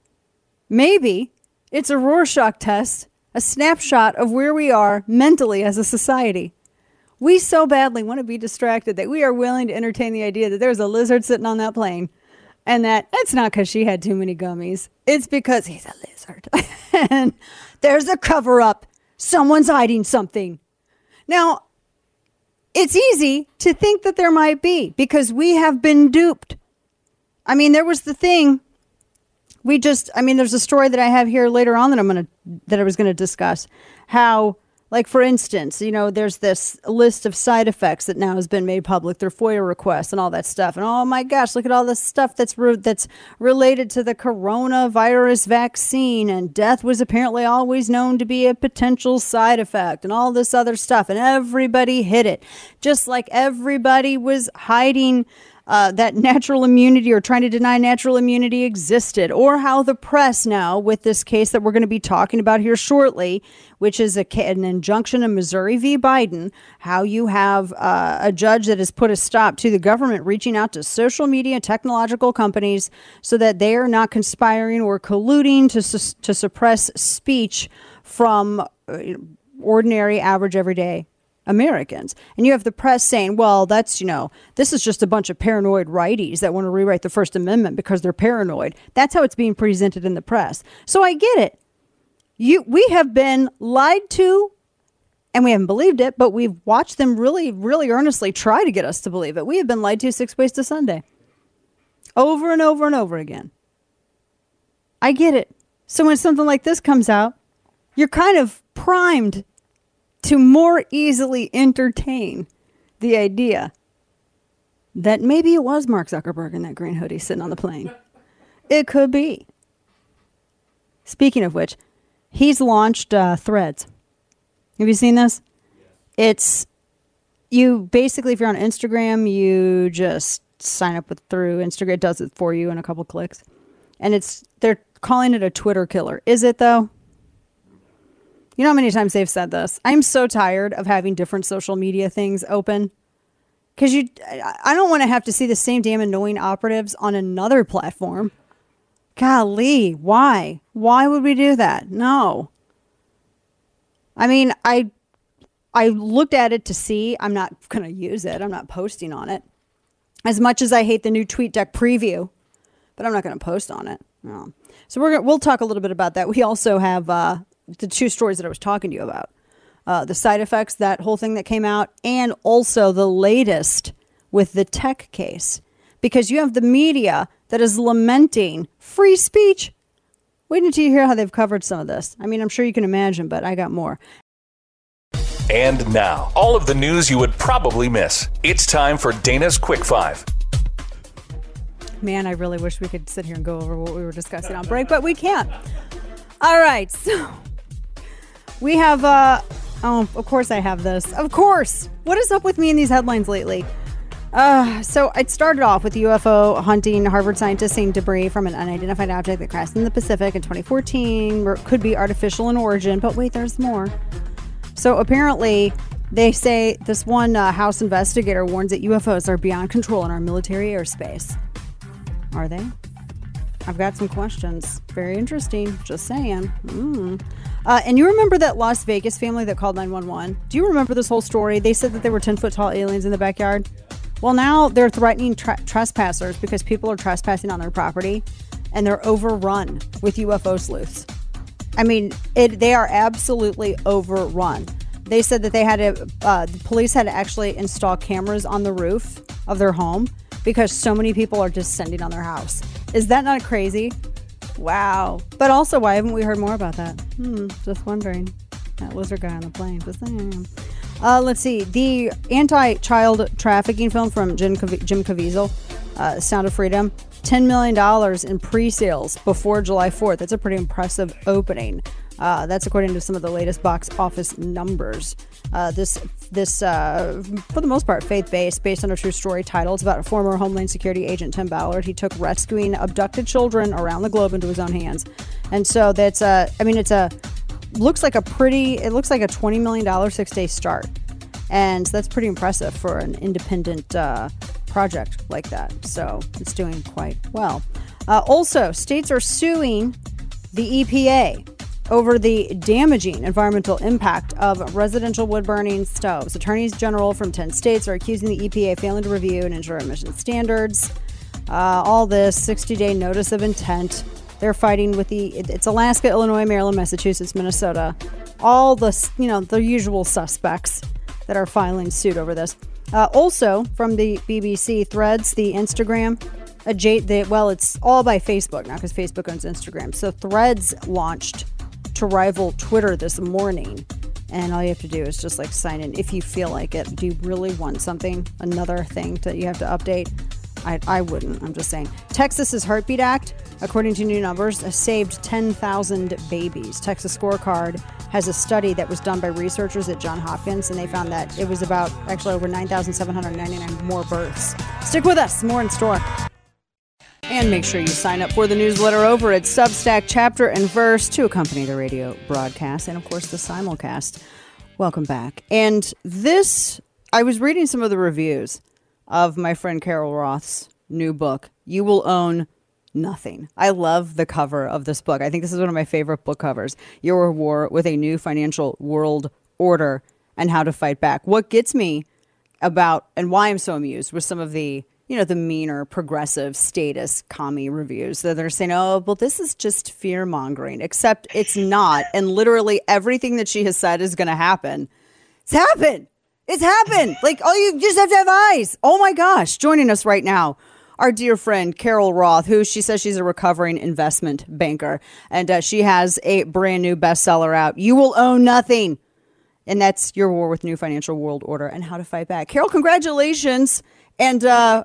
Maybe it's a Rorschach test, a snapshot of where we are mentally as a society. We so badly want to be distracted that we are willing to entertain the idea that there's a lizard sitting on that plane. And that it's not because she had too many gummies. It's because he's a lizard. And there's a cover up. Someone's hiding something. Now, it's easy to think that there might be because we have been duped. I mean, there was the thing. There's a story that I have here later on that I was going to discuss. How, like, for instance, there's this list of side effects that now has been made public through FOIA requests and all that stuff. And oh my gosh, look at all this stuff that's related to the coronavirus vaccine. And death was apparently always known to be a potential side effect and all this other stuff. And everybody hid it, just like everybody was hiding that natural immunity or trying to deny natural immunity existed, or how the press now with this case that we're going to be talking about here shortly, which is an injunction in Missouri v. Biden, how you have a judge that has put a stop to the government reaching out to social media technological companies so that they are not conspiring or colluding to suppress speech from ordinary, average, everyday Americans. And you have the press saying, well, that's, this is just a bunch of paranoid righties that want to rewrite the First Amendment because they're paranoid. That's how it's being presented in the press. So I get it. We have been lied to and we haven't believed it, but we've watched them really, really earnestly try to get us to believe it. We have been lied to 6 ways to Sunday. Over and over and over again. I get it. So when something like this comes out, you're kind of primed to more easily entertain the idea that maybe it was Mark Zuckerberg in that green hoodie sitting on the plane. It could be. Speaking of which, he's launched Threads. Have you seen this? It's, you basically, if you're on Instagram, you just sign up through Instagram. It does it for you in a couple clicks. And they're calling it a Twitter killer. Is it though? You know how many times they've said this? I'm so tired of having different social media things open. Because I don't want to have to see the same damn annoying operatives on another platform. Golly, why? Why would we do that? No. I mean, I looked at it to see. I'm not going to use it. I'm not posting on it. As much as I hate the new TweetDeck preview, but I'm not going to post on it. No. So we'll talk a little bit about that. We also have the 2 stories that I was talking to you about. The side effects, that whole thing that came out, and also the latest with the tech case. Because you have the media that is lamenting free speech. Wait until you hear how they've covered some of this. I mean, I'm sure you can imagine, but I got more. And now, all of the news you would probably miss. It's time for Dana's Quick 5. Man, I really wish we could sit here and go over what we were discussing on break, but we can't. All right, so we have, of course I have this. Of course. What is up with me in these headlines lately? So it started off with UFO hunting, Harvard scientists seeing debris from an unidentified object that crashed in the Pacific in 2014. Could be artificial in origin, but wait, there's more. So apparently they say this one House investigator warns that UFOs are beyond control in our military airspace. Are they? I've got some questions. Very interesting. Just saying. And you remember that Las Vegas family that called 911? Do you remember this whole story? They said that there were 10-foot tall aliens in the backyard. Well, now they're threatening trespassers because people are trespassing on their property and they're overrun with UFO sleuths. I mean, they are absolutely overrun. They said that they had the police had to actually install cameras on the roof of their home because so many people are descending on their house. Is that not crazy? Wow. But also, why haven't we heard more about that? Just wondering. That lizard guy on the plane. Just saying. Let's see. The anti-child trafficking film from Jim Caviezel, Sound of Freedom, $10 million in pre-sales before July 4th. That's a pretty impressive opening. That's according to some of the latest box office numbers. This for the most part, faith-based, based on a true story title. It's about a former Homeland Security agent, Tim Ballard. He took rescuing abducted children around the globe into his own hands. And so that's, looks like a $20 million 6-day start. And that's pretty impressive for an independent project like that. So it's doing quite well. Also, states are suing the EPA over the damaging environmental impact of residential wood-burning stoves. Attorneys general from 10 states are accusing the EPA of failing to review and ensure emission standards. All this 60-day notice of intent. They're fighting with it's Alaska, Illinois, Maryland, Massachusetts, Minnesota. All the usual suspects that are filing suit over this. Also, from the BBC, Threads, the Instagram, it's all by Facebook now because Facebook owns Instagram. So Threads launched to rival Twitter this morning. And all you have to do is just sign in if you feel like it. Do you really want another thing that you have to update? I wouldn't. I'm just saying. Texas's Heartbeat Act, according to new numbers, has saved 10,000 babies. Texas Scorecard has a study that was done by researchers at Johns Hopkins, and they found that it was about actually over 9,799 more births. Stick with us. More in store. And make sure you sign up for the newsletter over at Substack, Chapter and Verse, to accompany the radio broadcast and, of course, the simulcast. Welcome back. And I was reading some of the reviews of my friend Carol Roth's new book, You Will Own Nothing. I love the cover of this book. I think this is one of my favorite book covers. Your War with a New Financial World Order and How to Fight Back. What gets me about and why I'm so amused with some of the the meaner progressive status commie reviews that are saying, oh, well, this is just fear mongering, except it's not. And literally everything that she has said is going to happen. It's happened. It's happened. You just have to have eyes. Oh my gosh. Joining us right now, our dear friend, Carol Roth, who she says she's a recovering investment banker. And she has a brand new bestseller out. You Will Own Nothing. And that's Your War with New Financial World Order and How to Fight Back. Carol, congratulations. And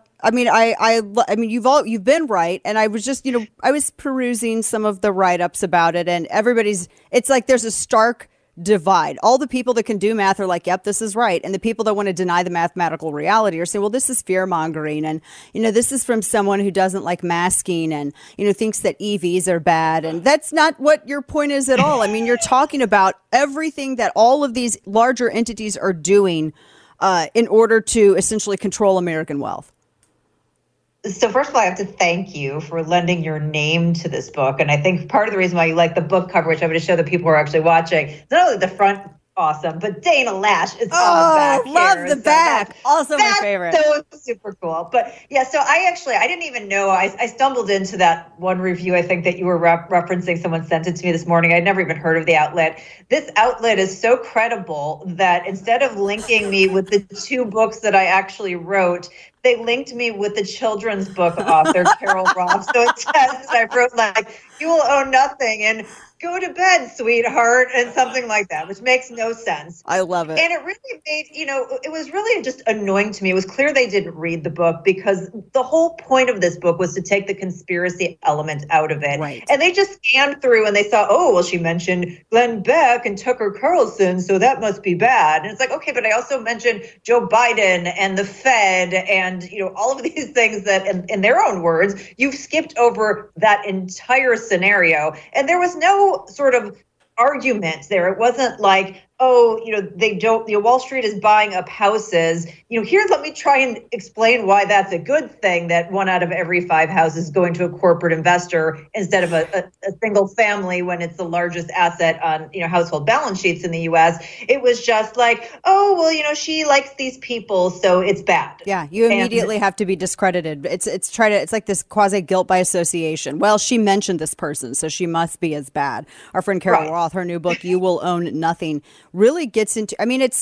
you've been right. And I was just, I was perusing some of the write-ups about it, and it's like there's a stark divide. All the people that can do math are like, yep, this is right. And the people that want to deny the mathematical reality are saying, well, this is fear mongering. And, this is from someone who doesn't like masking and, thinks that EVs are bad. And that's not what your point is at all. I mean, you're talking about everything that all of these larger entities are doing in order to essentially control American wealth. So first of all, I have to thank you for lending your name to this book. And I think part of the reason why you like the book cover, which I'm going to show the people who are actually watching, is not only the front awesome, but Dana Lash is on the back. Oh, love here. the back. Also my favorite. So super cool. But yeah, so I didn't even know. I stumbled into that one review. I think that you were referencing. Someone sent it to me this morning. I'd never even heard of the outlet. This outlet is so credible that instead of linking me with the two books that I actually wrote, they linked me with the children's book author, Carol Roth. So it says, I wrote You Will Own Nothing and go to bed, sweetheart, and something like that, which makes no sense. I love it. And it really made, it was really just annoying to me. It was clear they didn't read the book because the whole point of this book was to take the conspiracy element out of it. Right. And they just scanned through and they saw, oh, well, she mentioned Glenn Beck and Tucker Carlson, so that must be bad. And it's like, okay, but I also mentioned Joe Biden and the Fed and, all of these things that, in their own words, you've skipped over that entire scenario. And there was no sort of argument there. It wasn't like, oh, they don't, Wall Street is buying up houses. Here, let me try and explain why that's a good thing that 1 out of every 5 houses is going to a corporate investor instead of a single family when it's the largest asset on, household balance sheets in the U.S. It was just like, oh, well, she likes these people, so it's bad. Yeah, you immediately have to be discredited. It's like this quasi guilt by association. Well, she mentioned this person, so she must be as bad. Our friend Carol Roth, her new book, You Will Own Nothing, really gets into, I mean, it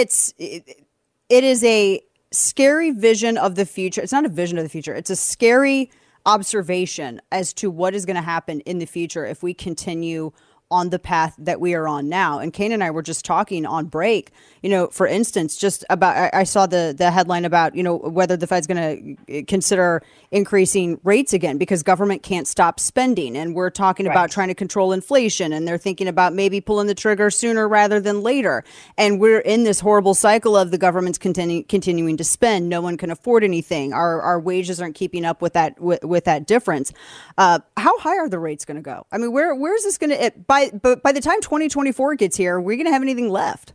is a scary vision of the future. It's not a vision of the future. It's a scary observation as to what is going to happen in the future if we continue on the path that we are on now. And Kane and I were just talking on break, for instance, just about, I saw the headline about, whether the Fed's going to consider increasing rates again because government can't stop spending. And we're talking about trying to control inflation, and they're thinking about maybe pulling the trigger sooner rather than later. And we're in this horrible cycle of the government's continuing to spend. No one can afford anything. Our wages aren't keeping up with that difference. How high are the rates going to go? I mean, where is this going to, by the time 2024 gets here, are we going to have anything left?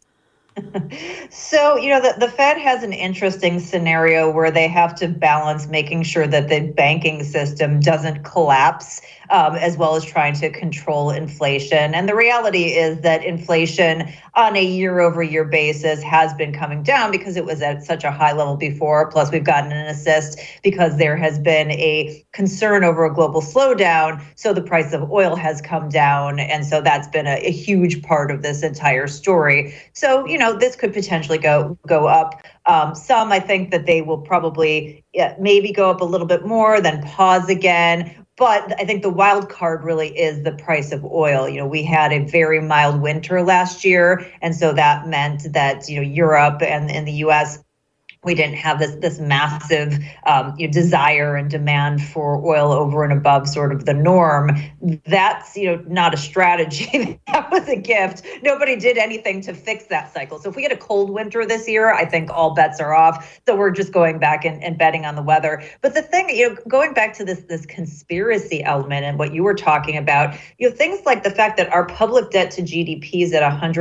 So, the Fed has an interesting scenario where they have to balance making sure that the banking system doesn't collapse, as well as trying to control inflation. And the reality is that inflation on a year-over-year basis has been coming down because it was at such a high level before. Plus, we've gotten an assist because there has been a concern over a global slowdown. So the price of oil has come down. And so that's been a huge part of this entire story. So, this could potentially go up. Some, I think that they will probably maybe go up a little bit more, then pause again. But I think the wild card really is the price of oil. We had a very mild winter last year. And so that meant that, Europe and in the U.S., we didn't have this massive desire and demand for oil over and above sort of the norm. That's, not a strategy. That was a gift. Nobody did anything to fix that cycle. So if we get a cold winter this year, I think all bets are off. So we're just going back and betting on the weather. But the thing, going back to this conspiracy element and what you were talking about, things like the fact that our public debt to GDP is at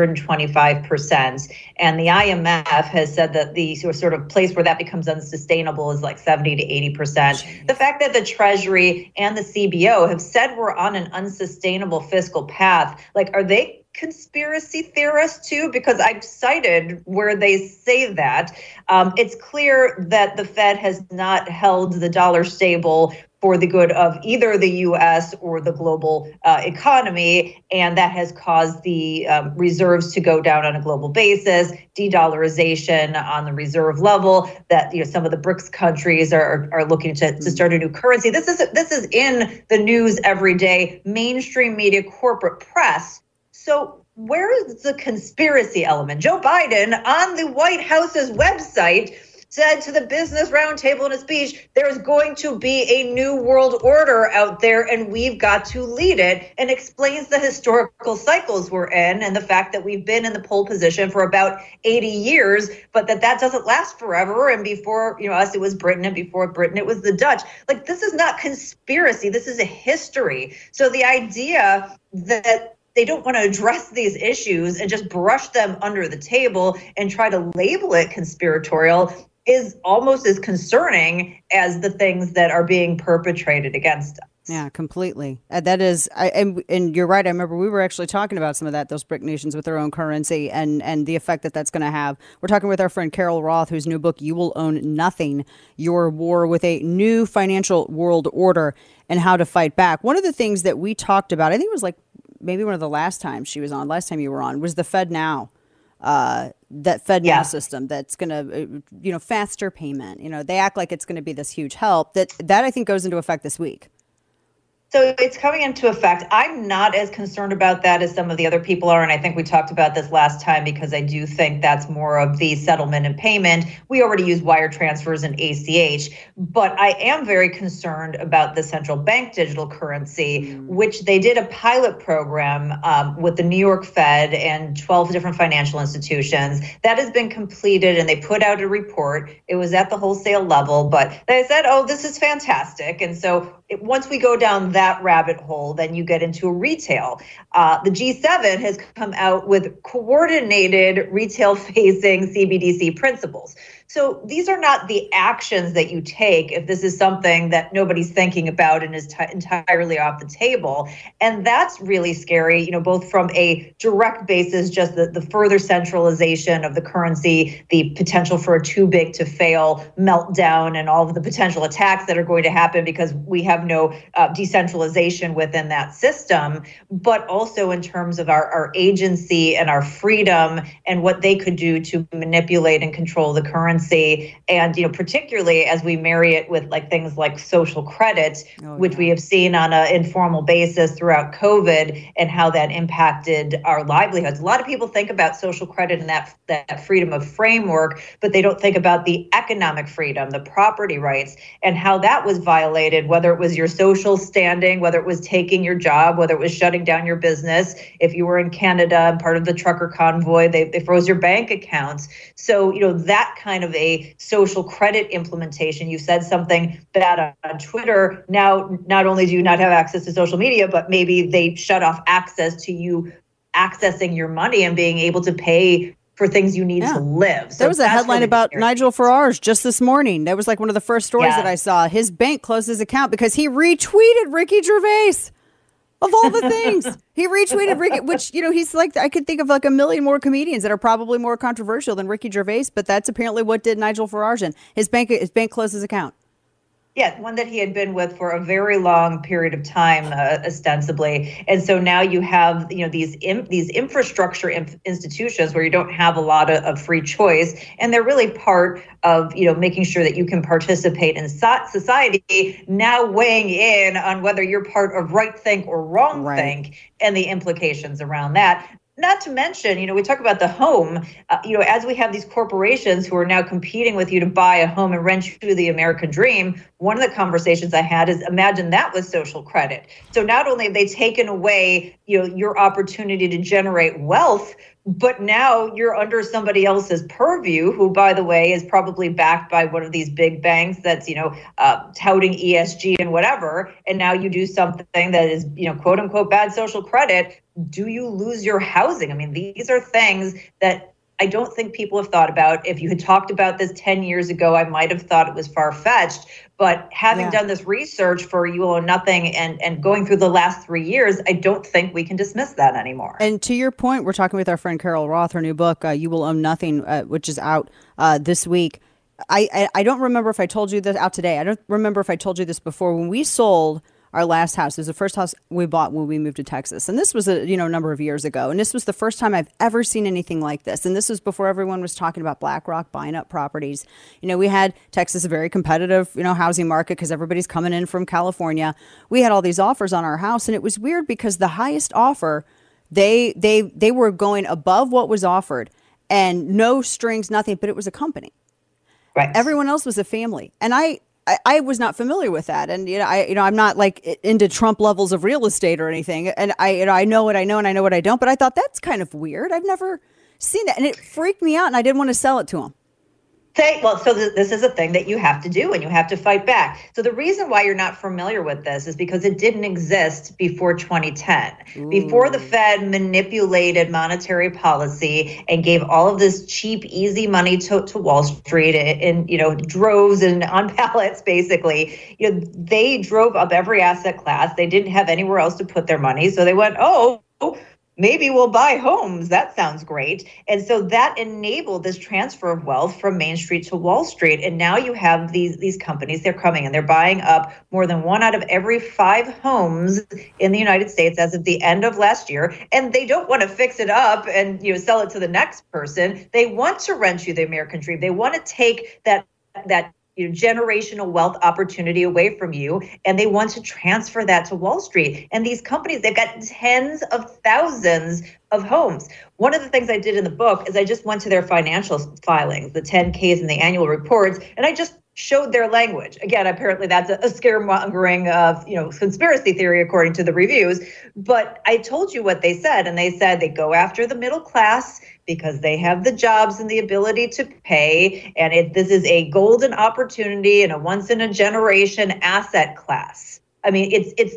125%. And the IMF has said that the sort of place where that becomes unsustainable is like 70 to 80%. Jeez. The fact that the Treasury and the CBO have said we're on an unsustainable fiscal path, are they conspiracy theorists too? Because I've cited where they say that. It's clear that the Fed has not held the dollar stable for the good of either the U.S. or the global economy, and that has caused the reserves to go down on a global basis, de-dollarization on the reserve level, that some of the BRICS countries are looking to start a new currency. This is in the news every day, mainstream media, corporate press. So where is the conspiracy element? Joe Biden on the White House's website said to the Business Roundtable in a speech, there's going to be a new world order out there and we've got to lead it, and explains the historical cycles we're in and the fact that we've been in the pole position for about 80 years, but that doesn't last forever. And before us, it was Britain, and before Britain, it was the Dutch. This is not conspiracy. This is a history. So the idea that they don't want to address these issues and just brush them under the table and try to label it conspiratorial is almost as concerning as the things that are being perpetrated against us. Yeah, completely. That is, and you're right. I remember we were actually talking about some of that, those BRIC nations with their own currency and the effect that's going to have. We're talking with our friend Carol Roth, whose new book, You Will Own Nothing, Your War with a New Financial World Order and How to Fight Back. One of the things that we talked about, I think it was maybe one of the last time you were on, was the Fed Now. That Fed Now system that's going to, faster payment. They act like it's going to be this huge help. That I think goes into effect this week. So it's coming into effect. I'm not as concerned about that as some of the other people are. And I think we talked about this last time because I do think that's more of the settlement and payment. We already use wire transfers and ACH. But I am very concerned about the central bank digital currency, which they did a pilot program with the New York Fed and 12 different financial institutions. That has been completed and they put out a report. It was at the wholesale level, but they said, oh, this is fantastic. And so once we go down that rabbit hole, then you get into retail. The G7 has come out with coordinated retail-facing CBDC principles. So these are not the actions that you take if this is something that nobody's thinking about and is entirely off the table. And that's really scary, both from a direct basis, just the further centralization of the currency, the potential for a too big to fail meltdown, and all of the potential attacks that are going to happen because we have no decentralization within that system, but also in terms of our agency and our freedom and what they could do to manipulate and control the currency. And, particularly as we marry it with things like social credit, which we have seen on an informal basis throughout COVID, and how that impacted our livelihoods. A lot of people think about social credit and that freedom of framework, but they don't think about the economic freedom, the property rights, and how that was violated, whether it was your social standing, whether it was taking your job, whether it was shutting down your business. If you were in Canada and part of the trucker convoy, they froze your bank accounts. So, that kind of a social credit implementation. You said something bad on Twitter. Now, not only do you not have access to social media, but maybe they shut off access to you accessing your money and being able to pay for things you need to live. So there was a headline about Nigel Farage just this morning. That was one of the first stories that I saw. His bank closed his account because he retweeted Ricky Gervais. Of all the things, he retweeted Ricky, which, he's I could think of a million more comedians that are probably more controversial than Ricky Gervais, but that's apparently what did Nigel Farage. And his bank closed his account. Yeah, one that he had been with for a very long period of time, ostensibly. And so now you have, these infrastructure institutions where you don't have a lot of free choice. And they're really part of, making sure that you can participate in society, now weighing in on whether you're part of right think or wrong think, and the implications around that. Not to mention, we talk about the home, as we have these corporations who are now competing with you to buy a home and rent you the American dream. One of the conversations I had is, imagine that was social credit. So not only have they taken away, your opportunity to generate wealth, but now you're under somebody else's purview, who, by the way, is probably backed by one of these big banks that's, touting ESG and whatever. And now you do something that is, quote unquote, bad social credit. Do you lose your housing? I mean, these are things that I don't think people have thought about. If you had talked about this 10 years ago, I might have thought it was far-fetched. But having done this research for You Own Nothing and going through the last 3 years, I don't think we can dismiss that anymore. And to your point, we're talking with our friend Carol Roth, her new book, You Will Own Nothing, which is out this week. I don't remember if I told you this out today. I don't remember if I told you this before. When we sold our last house, it was the first house we bought when we moved to Texas. And this was a number of years ago. And this was the first time I've ever seen anything like this. And this was before everyone was talking about BlackRock buying up properties. We had Texas, a very competitive, housing market because everybody's coming in from California. We had all these offers on our house. And it was weird because the highest offer, they were going above what was offered, and no strings, nothing, but it was a company. Right. Everyone else was a family. And I was not familiar with that. And, I'm not into Trump levels of real estate or anything. And I know what I know and I know what I don't. But I thought that's kind of weird. I've never seen that. And it freaked me out, and I didn't want to sell it to him. This is a thing that you have to do, and you have to fight back. So the reason why you're not familiar with this is because it didn't exist before 2010. Ooh. Before the Fed manipulated monetary policy and gave all of this cheap, easy money to Wall Street in droves and on pallets, basically. They drove up every asset class. They didn't have anywhere else to put their money, so they went, maybe we'll buy homes. That sounds great. And so that enabled this transfer of wealth from Main Street to Wall Street. And now you have these companies, they're coming and they're buying up more than 1 out of every 5 homes in the United States as of the end of last year. And they don't want to fix it up and sell it to the next person. They want to rent you the American dream. They want to take that generational wealth opportunity away from you, and they want to transfer that to Wall Street. And these companies, they've got tens of thousands of homes. One of the things I did in the book is I just went to their financial filings, the 10Ks and the annual reports, and I just showed their language. Again, apparently that's a scaremongering of, conspiracy theory according to the reviews. But I told you what they said, and they said they go after the middle class because they have the jobs and the ability to pay. And this is a golden opportunity and a once in a generation asset class. I mean, it's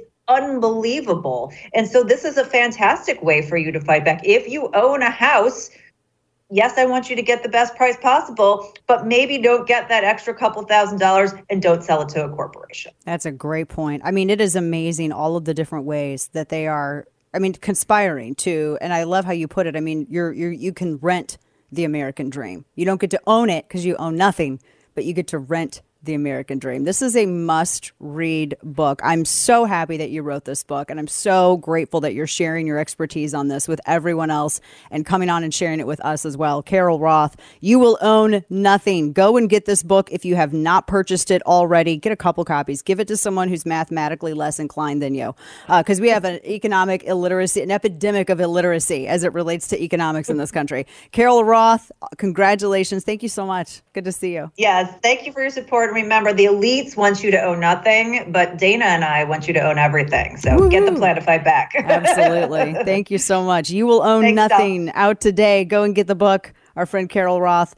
unbelievable. And so this is a fantastic way for you to fight back. If you own a house, yes, I want you to get the best price possible, but maybe don't get that extra couple $1,000s and don't sell it to a corporation. That's a great point. I mean, it is amazing all of the different ways that they are, I mean, conspiring to, and I love how you put it. I mean, you can rent the American dream. You don't get to own it because you own nothing, but you get to rent the American dream. This is a must-read book. I'm so happy that you wrote this book, and I'm so grateful that you're sharing your expertise on this with everyone else and coming on and sharing it with us as well. Carol Roth, You Will Own Nothing. Go and get this book if you have not purchased it already. Get a couple copies. Give it to someone who's mathematically less inclined than you, because we have an economic illiteracy, an epidemic of illiteracy as it relates to economics in this country. Carol Roth, congratulations. Thank you so much. Good to see you. Yes, thank you for your support. Remember, the elites want you to own nothing, but Dana and I want you to own everything. So Woo-hoo. Get the Plantify back. Absolutely. Thank you so much. You Will Own Nothing, out today. Go and get the book. Our friend Carol Roth.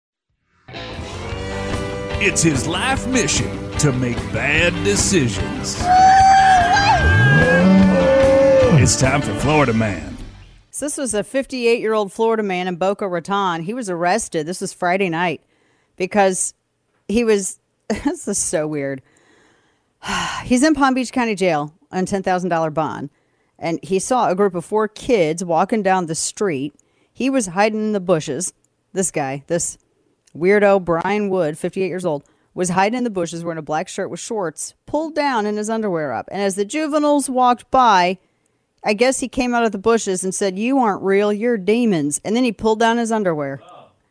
It's his life mission to make bad decisions. It's time for Florida Man. So this was a 58-year-old Florida man in Boca Raton. He was arrested. This was Friday night because he was... This is so weird. He's in Palm Beach County Jail on $10,000 bond, and he saw a group of 4 kids walking down the street. He was hiding in the bushes. This guy, this weirdo Brian Wood, 58 years old, was hiding in the bushes wearing a black shirt with shorts pulled down and his underwear up. And as the juveniles walked by, I guess he came out of the bushes and said, "You aren't real, you're demons." And then he pulled down his underwear.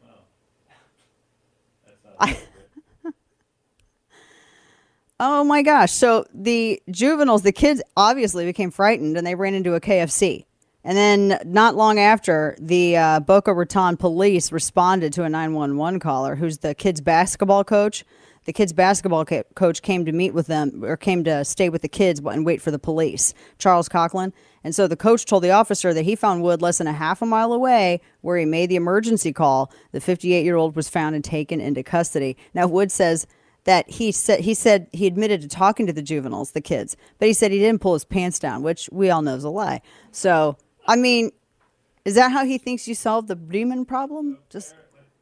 Oh my gosh. So the juveniles, the kids obviously became frightened and they ran into a KFC. And then not long after, the Boca Raton police responded to a 911 caller who's the kids' basketball coach. The kids' basketball coach came to meet with them, or came to stay with the kids and wait for the police, Charles Coughlin. And so the coach told the officer that he found Wood less than a half a mile away where he made the emergency call. The 58-year-old was found and taken into custody. Now, Wood says that he said he admitted to talking to the juveniles, the kids, but he said he didn't pull his pants down, which we all know is a lie. So, I mean, is that how he thinks you solved the Bremen problem? Just,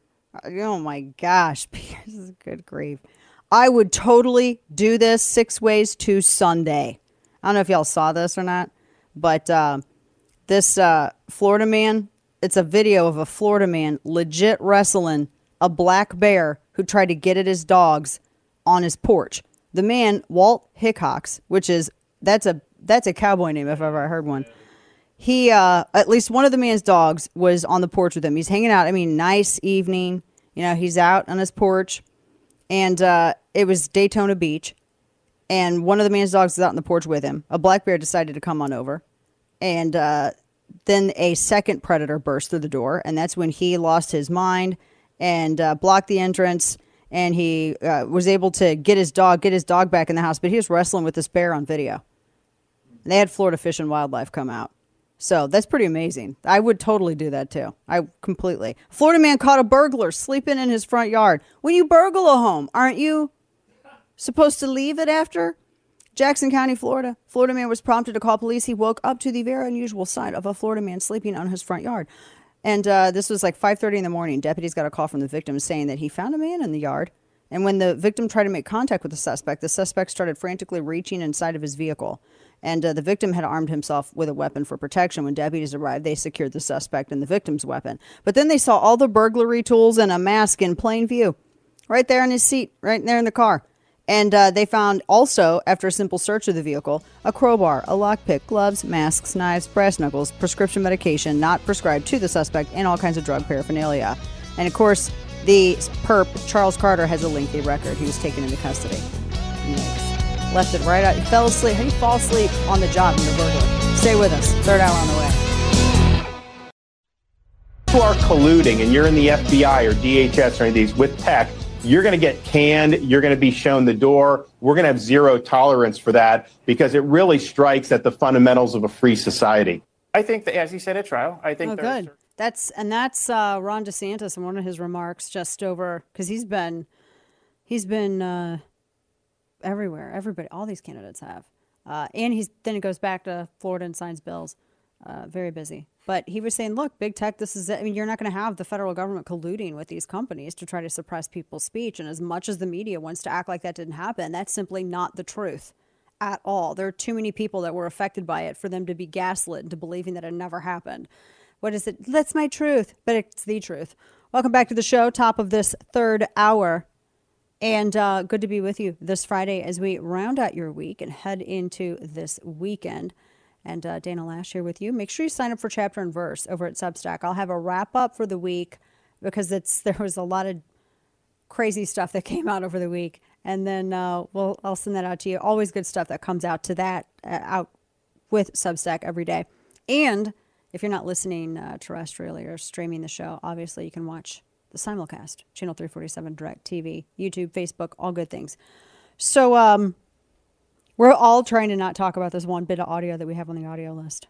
oh my gosh, good grief. I would totally do this 6 ways to Sunday. I don't know if y'all saw this or not, but this Florida man, it's a video of a Florida man legit wrestling a black bear who tried to get at his dogs on his porch. The man, Walt Hickox, which is, that's a cowboy name if I've ever heard one. He, at least one of the man's dogs was on the porch with him. He's hanging out. I mean, nice evening. You know, he's out on his porch. And it was Daytona Beach. And one of the man's dogs was out on the porch with him. A black bear decided to come on over. And then a second predator burst through the door. And that's when he lost his mind and blocked the entrance. And he was able to get his dog back in the house. But he was wrestling with this bear on video. And they had Florida Fish and Wildlife come out. So that's pretty amazing. I would totally do that too. Completely. Florida man caught a burglar sleeping in his front yard. When you burgle a home, aren't you supposed to leave it after? Jackson County, Florida. Florida man was prompted to call police. He woke up to the very unusual sight of a Florida man sleeping on his front yard. And this was like 5:30 in the morning. Deputies got a call from the victim saying that he found a man in the yard. And when the victim tried to make contact with the suspect started frantically reaching inside of his vehicle. And the victim had armed himself with a weapon for protection. When deputies arrived, they secured the suspect and the victim's weapon. But then they saw all the burglary tools and a mask in plain view, right there in his seat, right there in the car. And they found also, after a simple search of the vehicle, a crowbar, a lockpick, gloves, masks, knives, brass knuckles, prescription medication not prescribed to the suspect, and all kinds of drug paraphernalia. And of course, the perp, Charles Carter, has a lengthy record. He was taken into custody. Yikes. Left it right out. He fell asleep. How do you fall asleep on the job in the burglar? Stay with us. Third hour on the way. If you are colluding and you're in the FBI or DHS or any of these with tech, you're going to get canned. You're going to be shown the door. We're going to have zero tolerance for that because it really strikes at the fundamentals of a free society. I think that, as he said at trial, I think good. That's Ron DeSantis in one of his remarks just over, because he's been everywhere. Everybody, all these candidates have. And then he goes back to Florida and signs bills. Very busy. But he was saying, look, big tech, this is it. I mean, you're not going to have the federal government colluding with these companies to try to suppress people's speech. And as much as the media wants to act like that didn't happen, that's simply not the truth at all. There are too many people that were affected by it for them to be gaslit into believing that it never happened. What is it? That's my truth, but it's the truth. Welcome back to the show, top of this third hour. And good to be with you this Friday as we round out your week and head into this weekend. And Dana Lash here with you. Make sure you sign up for Chapter and Verse over at Substack. I'll have a wrap up for the week because there was a lot of crazy stuff that came out over the week. And then I'll send that out to you. Always good stuff that comes out to that out with Substack every day. And if you're not listening terrestrially or streaming the show, obviously you can watch the simulcast, Channel 347, Direct TV, YouTube, Facebook, all good things. So we're all trying to not talk about this one bit of audio that we have on the audio list.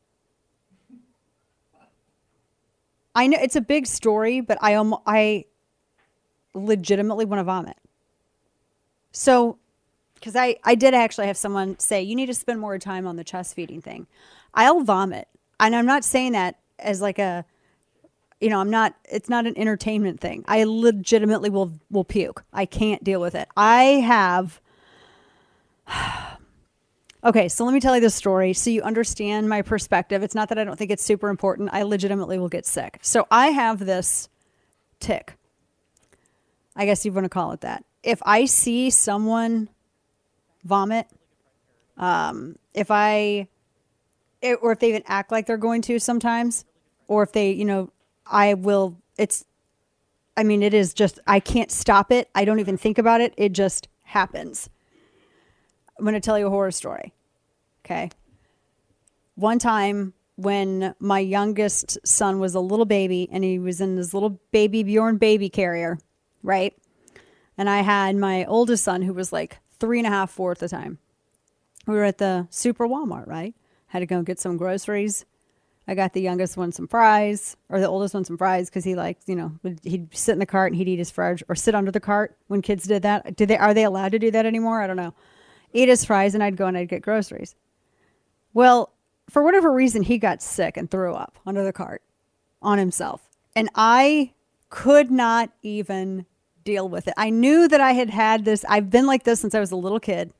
I know it's a big story, but I legitimately want to vomit. So, because I did actually have someone say, you need to spend more time on the chest feeding thing. I'll vomit. And I'm not saying that as like a, it's not an entertainment thing. I legitimately will puke. I can't deal with it. Okay, so let me tell you this story so you understand my perspective. It's not that I don't think it's super important. I legitimately will get sick. So I have this tick. I guess you want to call it that. If I see someone vomit, or if they even act like they're going to sometimes, or if they, it is just, I can't stop it. I don't even think about it. It just happens. I'm going to tell you a horror story. Okay. One time when my youngest son was a little baby and he was in this little baby Bjorn baby carrier, right? And I had my oldest son who was like 3.5, 4 at the time. We were at the Super Walmart, right? Had to go get some groceries. I got the youngest one some fries, or the oldest one some fries, because he liked, he'd sit in the cart and he'd eat his fries, or sit under the cart when kids did that. Are they allowed to do that anymore? I don't know. Eat his fries, and I'd go and I'd get groceries. Well, for whatever reason, he got sick and threw up under the cart on himself. And I could not even deal with it. I knew that I had this. I've been like this since I was a little kid.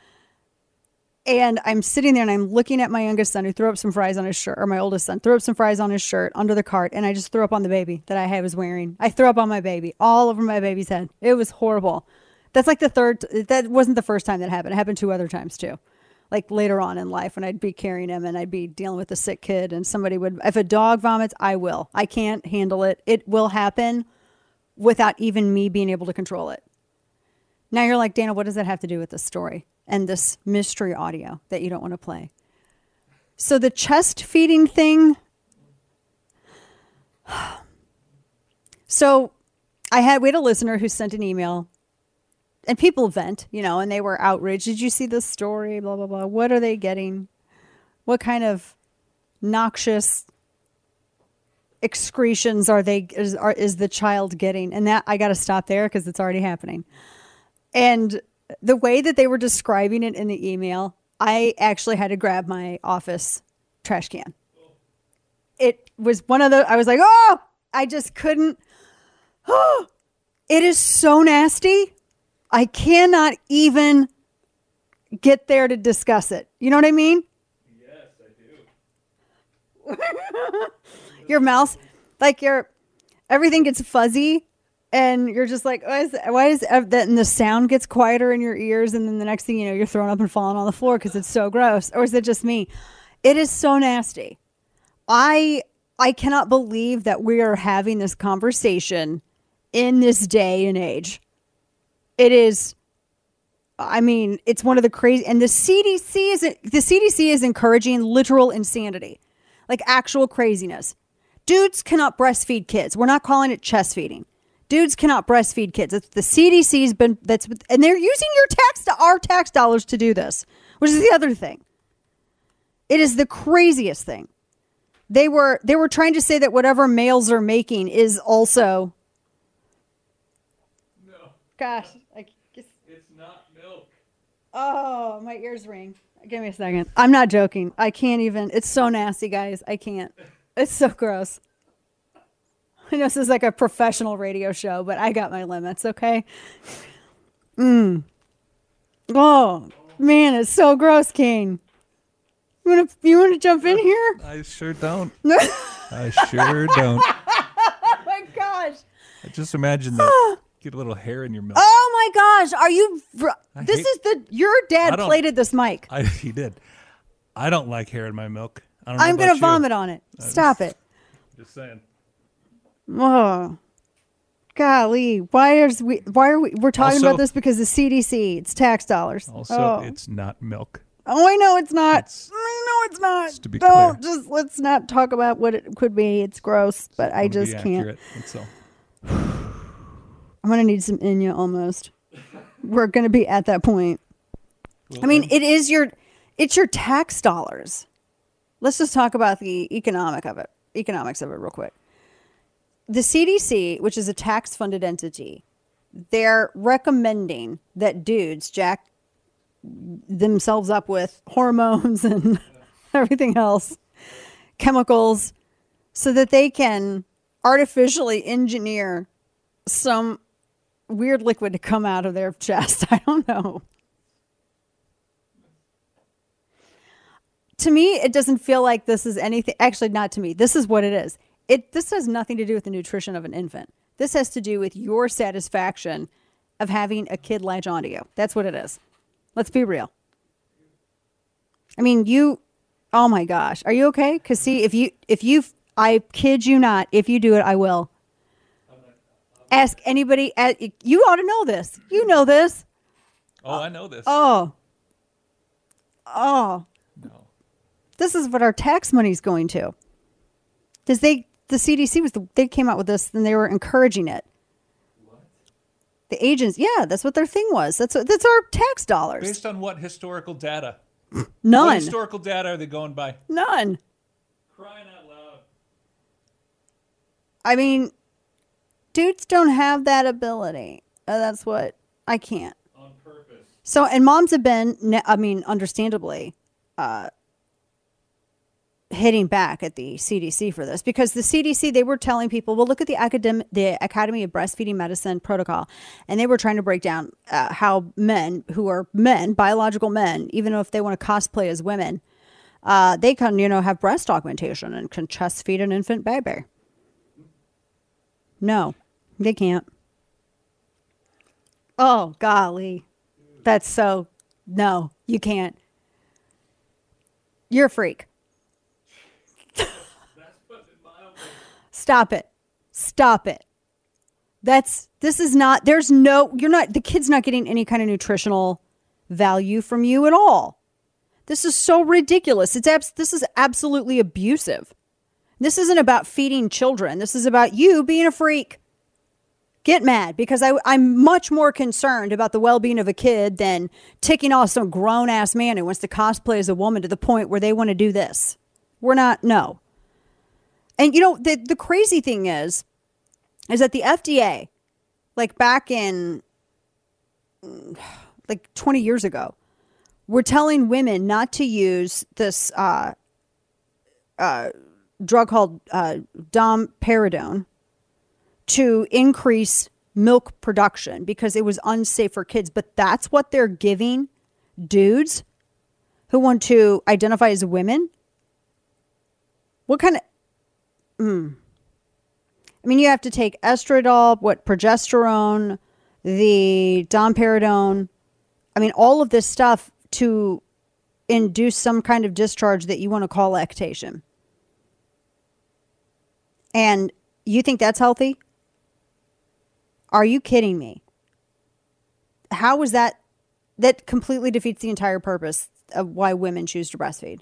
And I'm sitting there and I'm looking at my youngest son who threw up some fries on his shirt, or my oldest son threw up some fries on his shirt under the cart. And I just threw up on the baby that I was wearing. I threw up on my baby, all over my baby's head. It was horrible. That's like that wasn't the first time that happened. It happened 2 other times too. Like later on in life when I'd be carrying him and I'd be dealing with a sick kid and somebody would, if a dog vomits, I can't handle it. It will happen without even me being able to control it. Now you're like, Dana, what does that have to do with this story and this mystery audio that you don't want to play? So the chest feeding thing. So we had a listener who sent an email, and people vent, and they were outraged. Did you see this story? Blah, blah, blah. What are they getting? What kind of noxious excretions is the child getting? And that I got to stop there because it's already happening. And the way that they were describing it in the email, I actually had to grab my office trash can. It was one of I was like, oh, I just couldn't. Oh, it is so nasty. I cannot even get there to discuss it. You know what I mean? Yes, I do. Your mouth, everything gets fuzzy and you're just like, why is that? And the sound gets quieter in your ears. And then the next thing you know, you're throwing up and falling on the floor because it's so gross. Or is it just me? It is so nasty. I cannot believe that we are having this conversation in this day and age. It is, it's one of the crazy, and the CDC is encouraging literal insanity, like actual craziness. Dudes cannot breastfeed kids. We're not calling it chest feeding. Dudes cannot breastfeed kids. It's the CDC's and they're using our tax dollars to do this, which is the other thing. It is the craziest thing. They were trying to say that whatever males are making is also. No. Gosh. It's not milk. Oh, my ears ring. Give me a second. I'm not joking. I can't even. It's so nasty, guys. I can't. It's so gross. I know this is like a professional radio show, but I got my limits, okay? Oh, man, it's so gross, Kane. You want to jump in here? I sure don't. I sure don't. Oh, my gosh. I just imagine that. Get a little hair in your milk. Oh, my gosh. Are you... Your dad plated this mic. He did. I don't like hair in my milk. I don't know I'm about going to you. vomit on it. Stop it. Just saying. Oh, golly! We're talking about this because the CDC. It's tax dollars. Also, it's not milk. Oh, I know it's not. I know it's not. Just to be clear. Let's not talk about what it could be. It's gross, but I just can't. That's all. I'm gonna need some Enya almost. We're gonna be at that point. I mean, it's your tax dollars. Let's just talk about the economics of it real quick. The CDC, which is a tax-funded entity, they're recommending that dudes jack themselves up with hormones and everything else, chemicals, so that they can artificially engineer some weird liquid to come out of their chest. I don't know. To me, it doesn't feel like this is anything. Actually, not to me. This is what it is. This has nothing to do with the nutrition of an infant. This has to do with your satisfaction of having a kid latch onto you. That's what it is. Let's be real. I mean, oh my gosh. Are you okay? Because see, I kid you not, if you do it, I will. Ask anybody. You ought to know this. You know this. Oh, I know this. Oh. No. This is what our tax money's going to. Because the CDC they came out with this and they were encouraging it. What? The agents, yeah, that's what their thing was. That's our tax dollars. Based on what historical data? None. What historical data are they going by? None. Crying out loud. I mean, dudes don't have that ability. That's what I can't. On purpose. So, and moms have been, understandably, hitting back at the CDC for this, because the CDC, they were telling people, well, look at the Academy of Breastfeeding Medicine protocol, and they were trying to break down how men who are men, biological men, even if they want to cosplay as women, they can, have breast augmentation and can chest feed an infant baby. No, they can't. Oh, golly. No, you can't. You're a freak. Stop it. The kid's not getting any kind of nutritional value from you at all. This is so ridiculous. This is absolutely abusive. This isn't about feeding children. This is about you being a freak. Get mad, because I'm much more concerned about the well-being of a kid than ticking off some grown-ass man who wants to cosplay as a woman to the point where they want to do this. No. And, the crazy thing is that the FDA, like back in, 20 years ago, were telling women not to use this drug called domperidone to increase milk production because it was unsafe for kids. But that's what they're giving dudes who want to identify as women. What kind of... I mean, you have to take estradiol, progesterone, the domperidone. I mean, all of this stuff to induce some kind of discharge that you want to call lactation. And you think that's healthy? Are you kidding me? How is that? That completely defeats the entire purpose of why women choose to breastfeed.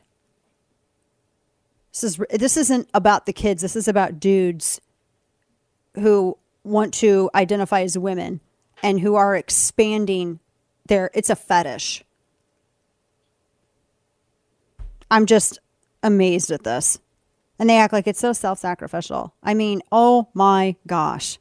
This isn't about the kids. This is about dudes who want to identify as women and who are expanding it's a fetish. I'm just amazed at this. And they act like it's so self-sacrificial. I mean, oh my gosh.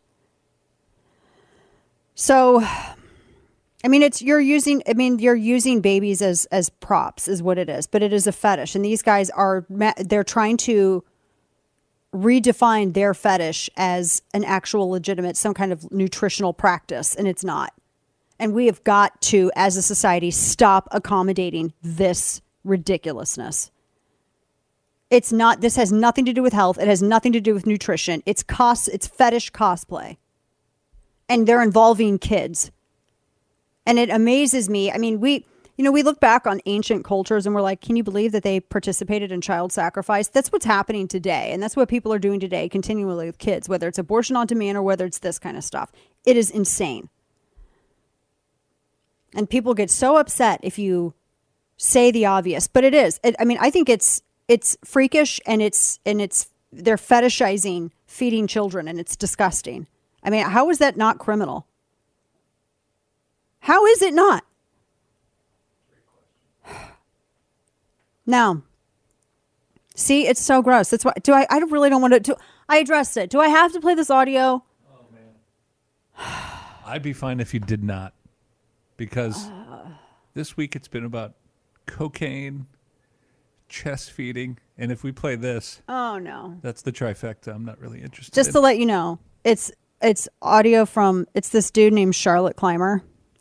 So, I mean, you're using babies as props is what it is, but it is a fetish. And these guys they're trying to redefined their fetish as an actual legitimate, some kind of nutritional practice, and it's not. And we have got to, as a society, stop accommodating this ridiculousness. It's not, this has nothing to do with health. It has nothing to do with nutrition. It's fetish cosplay. And they're involving kids. And it amazes me. I mean, we look back on ancient cultures and we're like, can you believe that they participated in child sacrifice? That's what's happening today. And that's what people are doing today continually with kids, whether it's abortion on demand or whether it's this kind of stuff. It is insane. And people get so upset if you say the obvious, but it is. I think it's freakish and they're fetishizing feeding children, and it's disgusting. I mean, how is that not criminal? How is it not? Now, see, it's so gross. That's why I really don't want to. I addressed it. Do I have to play this audio? Oh man, I'd be fine if you did not, because this week it's been about cocaine, chest feeding, and if we play this, oh no, that's the trifecta. I'm not really interested. Just to let you know, it's audio from this dude named Charlotte Clymer,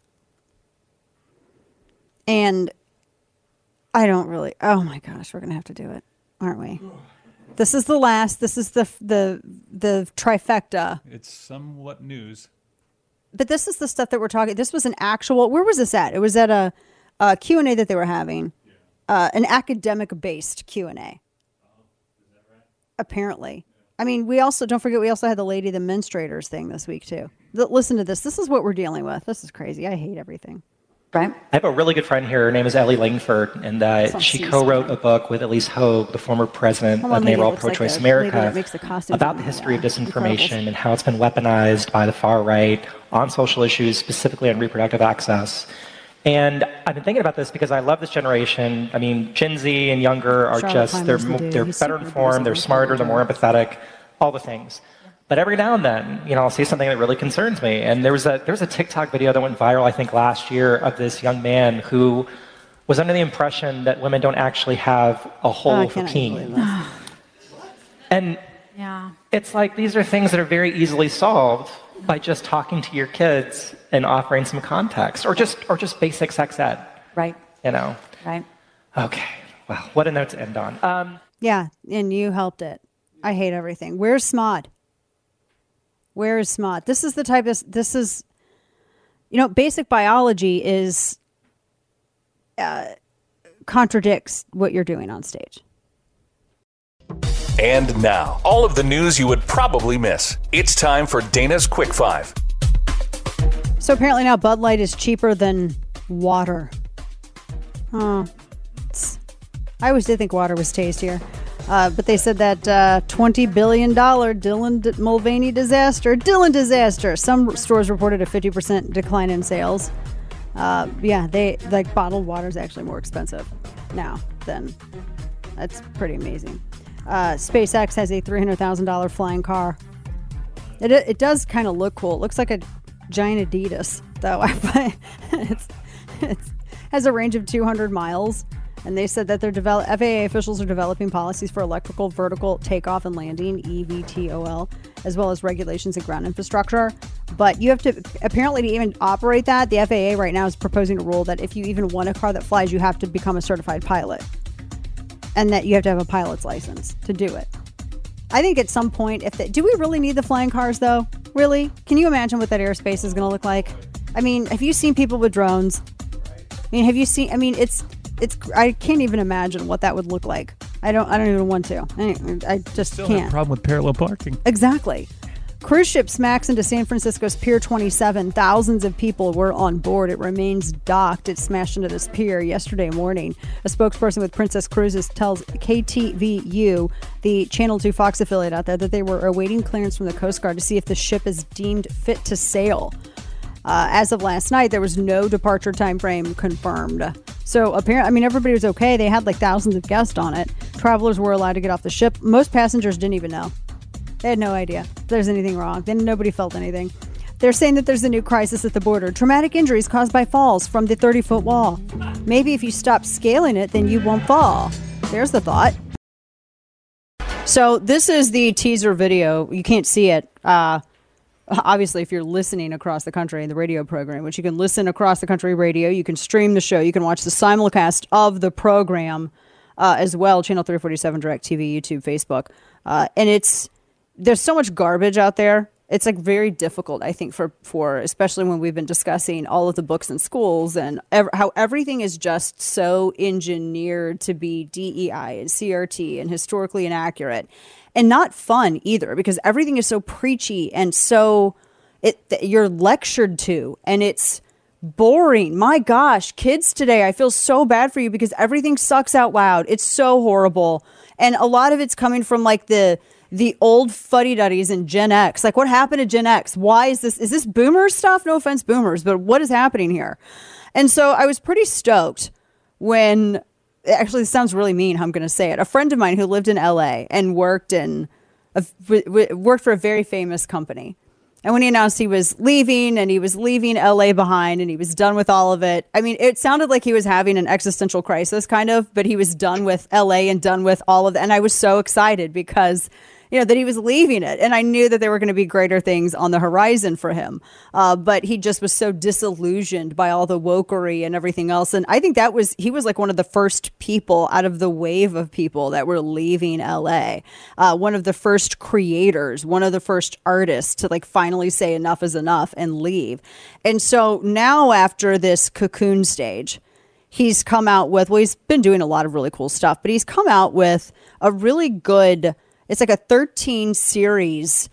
and I don't really. Oh my gosh, we're gonna have to do it, aren't we? This is the last. This is the trifecta. It's somewhat news, but this is the stuff that we're talking. This was an actual. Where was this at? It was at a Q&A that they were having, an academic-based Q&A. Is that right? Apparently. I mean, don't forget, we also had the Lady of the Menstruators thing this week too. Listen to this. This is what we're dealing with. This is crazy. I hate everything. Right. I have a really good friend here. Her name is Ellie Langford, and she co-wrote a book with Elise Hogue, the former president of NARAL Pro-Choice America, about the history of disinformation and how it's been weaponized by the far right on social issues, specifically on reproductive access. And I've been thinking about this because I love this generation. I mean, Gen Z and younger are they're better informed, they're smarter, they're more empathetic, all the things. But every now and then, I'll see something that really concerns me. And there was a TikTok video that went viral, I think, last year of this young man who was under the impression that women don't actually have a hole for peeing. And it's like, these are things that are very easily solved by just talking to your kids and offering some context, or just basic sex ed. Right. Right. Okay. Well, what a note to end on. Yeah, and you helped it. I hate everything. Where's SMOD? Where is SMOD? This is the type of, basic biology is, contradicts what you're doing on stage. And now, all of the news you would probably miss. It's time for Dana's Quick Five. So apparently now Bud Light is cheaper than water. I always did think water was tastier. But they said that $20 billion Dylan Mulvaney disaster. Some stores reported a 50% decline in sales. They bottled water is actually more expensive now than. That's pretty amazing. SpaceX has a $300,000 flying car. It does kind of look cool. It looks like a giant Adidas, though. It has a range of 200 miles. And they said that FAA officials are developing policies for electrical vertical takeoff and landing, EVTOL, as well as regulations and ground infrastructure. But you have to, apparently to even operate that, the FAA right now is proposing a rule that if you even want a car that flies, you have to become a certified pilot. And that you have to have a pilot's license to do it. I think at some point, do we really need the flying cars though? Really? Can you imagine what that airspace is going to look like? I mean, have you seen people with drones? I can't even imagine what that would look like. I don't even want to. I just Still can't. have a problem with parallel parking. Exactly. Cruise ship smacks into San Francisco's Pier 27. Thousands of people were on board. It remains docked. It smashed into this pier yesterday morning. A spokesperson with Princess Cruises tells KTVU, the Channel 2 Fox affiliate out there, that they were awaiting clearance from the Coast Guard to see if the ship is deemed fit to sail. As of last night, there was no departure time frame confirmed. So apparently, everybody was okay. They had thousands of guests on it. Travelers were allowed to get off the ship. Most passengers didn't even know. They had no idea if there's anything wrong. Then nobody felt anything. They're saying that there's a new crisis at the border. Traumatic injuries caused by falls from the 30-foot wall. Maybe if you stop scaling it, then you won't fall. There's the thought. So this is the teaser video. You can't see it. Obviously, if you're listening across the country in the radio program, which you can listen across the country radio, you can stream the show, you can watch the simulcast of the program as well, Channel 347, DirecTV, YouTube, Facebook. And there's so much garbage out there. It's like very difficult, I think, for especially when we've been discussing all of the books in schools and how everything is just so engineered to be DEI and CRT and historically inaccurate. And not fun either, because everything is so preachy and so you're lectured to, and it's boring. My gosh, kids today, I feel so bad for you because everything sucks out loud. It's so horrible. And a lot of it's coming from like the old fuddy-duddies in Gen X. Like, what happened to Gen X? Why is this boomer stuff? No offense, boomers, but what is happening here? And so I was pretty stoked when... Actually, this sounds really mean how I'm going to say it. A friend of mine who lived in LA and worked for a very famous company. And when he announced he was leaving and he was leaving LA behind and he was done with all of it. I mean, it sounded like he was having an existential crisis kind of, but he was done with LA and done with all of that. And I was so excited because, that he was leaving it. And I knew that there were going to be greater things on the horizon for him. But he just was so disillusioned by all the wokery and everything else. And I think he was like one of the first people out of the wave of people that were leaving LA. One of the first creators, one of the first artists to like finally say enough is enough and leave. And so now after this cocoon stage, he's come out with, he's been doing a lot of really cool stuff, but he's come out with a really good... It's like a 13 series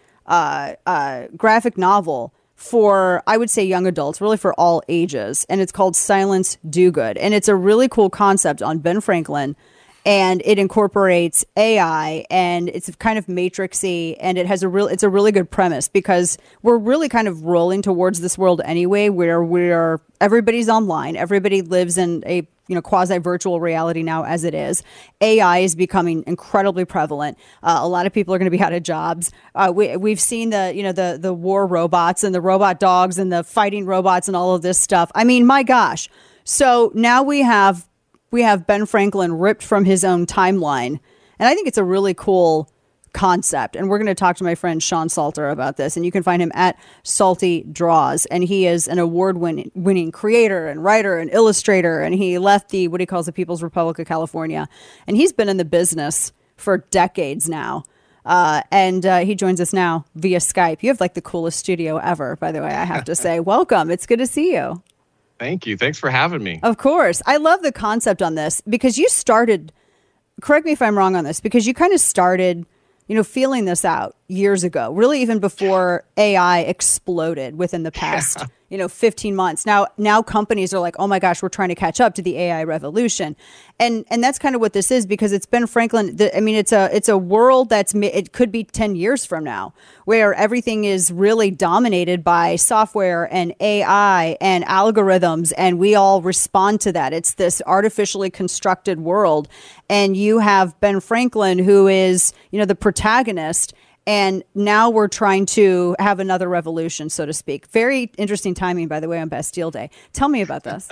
graphic novel for, I would say, young adults, really for all ages. And it's called Silence Do Good. And it's a really cool concept on Ben Franklin. And it incorporates AI and it's kind of matrixy, and it's a really good premise because we're really kind of rolling towards this world anyway, where everybody's online. Everybody lives in a quasi-virtual reality now as it is. AI is becoming incredibly prevalent. A lot of people are going to be out of jobs. We've seen the war robots and the robot dogs and the fighting robots and all of this stuff. I mean, my gosh. So now we have Ben Franklin ripped from his own timeline. And I think it's a really cool concept. And we're going to talk to my friend Sean Salter about this. And you can find him at Salty Draws. And he is an award-winning creator and writer and illustrator. And he left what he calls the People's Republic of California. And he's been in the business for decades now. And he joins us now via Skype. You have like the coolest studio ever, by the way, I have to say. Welcome. It's good to see you. Thank you. Thanks for having me. Of course. I love the concept on this because you started, correct me if I'm wrong on this, because you kind of started, feeling this out years ago, really even before AI exploded within the past, 15 months. Now companies are like, oh my gosh, we're trying to catch up to the AI revolution. And that's kind of what this is, because it's Ben Franklin. It's a world it could be 10 years from now where everything is really dominated by software and AI and algorithms. And we all respond to that. It's this artificially constructed world. And you have Ben Franklin, who is, the protagonist. And now we're trying to have another revolution, so to speak. Very interesting timing, by the way, on Bastille Day. Tell me about this.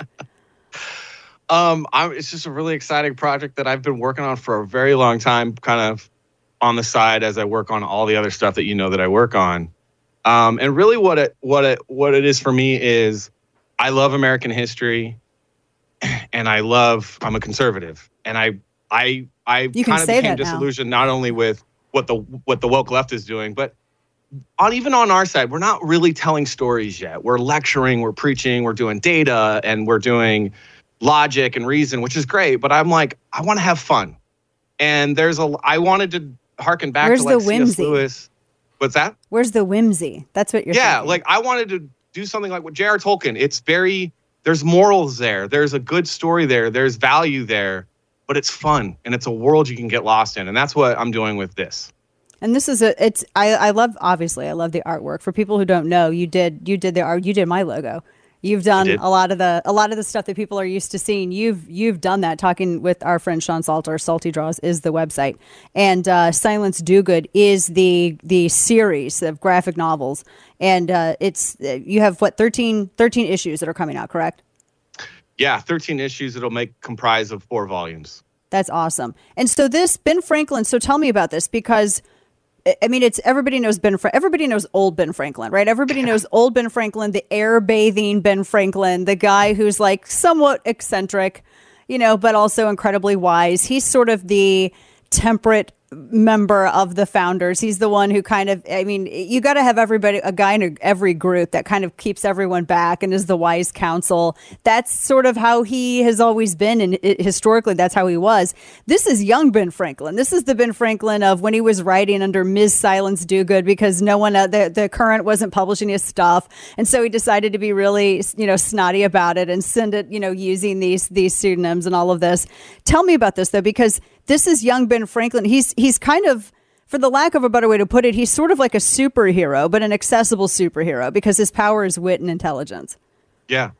It's just a really exciting project that I've been working on for a very long time, kind of on the side as I work on all the other stuff that that I work on. And really, what it is for me is I love American history, and I'm a conservative, and I kind of became disillusioned not only with what the woke left is doing, but even on our side, we're not really telling stories yet. We're lecturing, we're preaching, we're doing data, and we're doing logic and reason, which is great. But I'm like, I want to have fun, and I wanted to harken back to like C.S. Lewis. What's that? Where's the whimsy? That's what you're saying. Yeah, like I wanted to do something like what J.R. Tolkien. There's morals there. There's a good story there. There's value there. But it's fun, and it's a world you can get lost in, and that's what I'm doing with this. And this is I love the artwork. For people who don't know, you did the art. You did my logo. You've done a lot of the stuff that people are used to seeing. You've done that. Talking with our friend Sean Salter, Salty Draws is the website, and Silence Do Good is the series of graphic novels, and you have 13 issues that are coming out, correct? Yeah, 13 issues. It'll comprise of 4 volumes. That's awesome. And so this Ben Franklin, so tell me about this, because I mean, it's everybody knows everybody knows old Ben Franklin, right? Everybody knows old Ben Franklin, the air bathing Ben Franklin, the guy who's like somewhat eccentric, but also incredibly wise. He's sort of the temperate member of the founders. He's the one who kind of, you got to have a guy in every group that kind of keeps everyone back and is the wise counsel. That's sort of how he has always been. And historically, that's how he was. This is young Ben Franklin. This is the Ben Franklin of when he was writing under Ms. Silence Dogood, because no one, the Current wasn't publishing his stuff. And so he decided to be really, snotty about it and send it, using these pseudonyms and all of this. Tell me about this, though, because this is young Ben Franklin. He's kind of, for the lack of a better way to put it, he's sort of like a superhero, but an accessible superhero because his power is wit and intelligence. Yeah.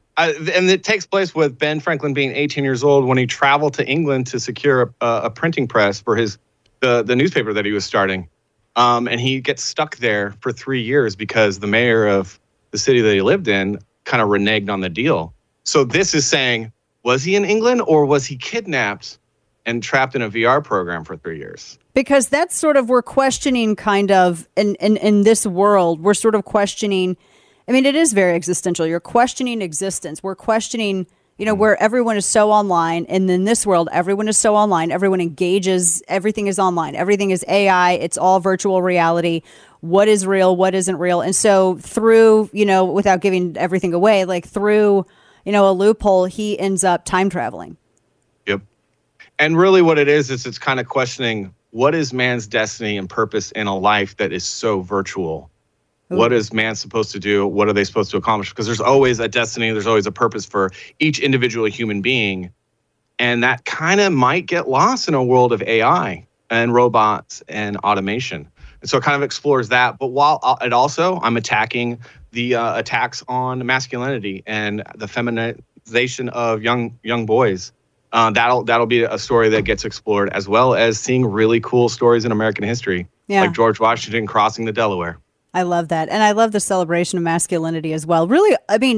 And it takes place with Ben Franklin being 18 years old when he traveled to England to secure a printing press for the newspaper that he was starting. And he gets stuck there for 3 years because the mayor of the city that he lived in kind of reneged on the deal. So this is saying, was he in England or was he kidnapped and trapped in a VR program for 3 years? Because that's sort of, we're questioning kind of, in this world, we're sort of questioning, it is very existential. You're questioning existence. We're questioning, where everyone is so online. And in this world, everyone is so online. Everyone engages. Everything is online. Everything is AI. It's all virtual reality. What is real? What isn't real? And so through, without giving everything away, like through, a loophole, he ends up time traveling. Yep. And really what it is it's kind of questioning, what is man's destiny and purpose in a life that is so virtual? Ooh. What is man supposed to do? What are they supposed to accomplish? Because there's always a destiny, there's always a purpose for each individual human being. And that kind of might get lost in a world of AI and robots and automation. And so it kind of explores that. But while I'm attacking the attacks on masculinity and the feminization of young boys. That'll be a story that gets explored, as well as seeing really cool stories in American history, like George Washington crossing the Delaware. I love that. And I love the celebration of masculinity as well. Really,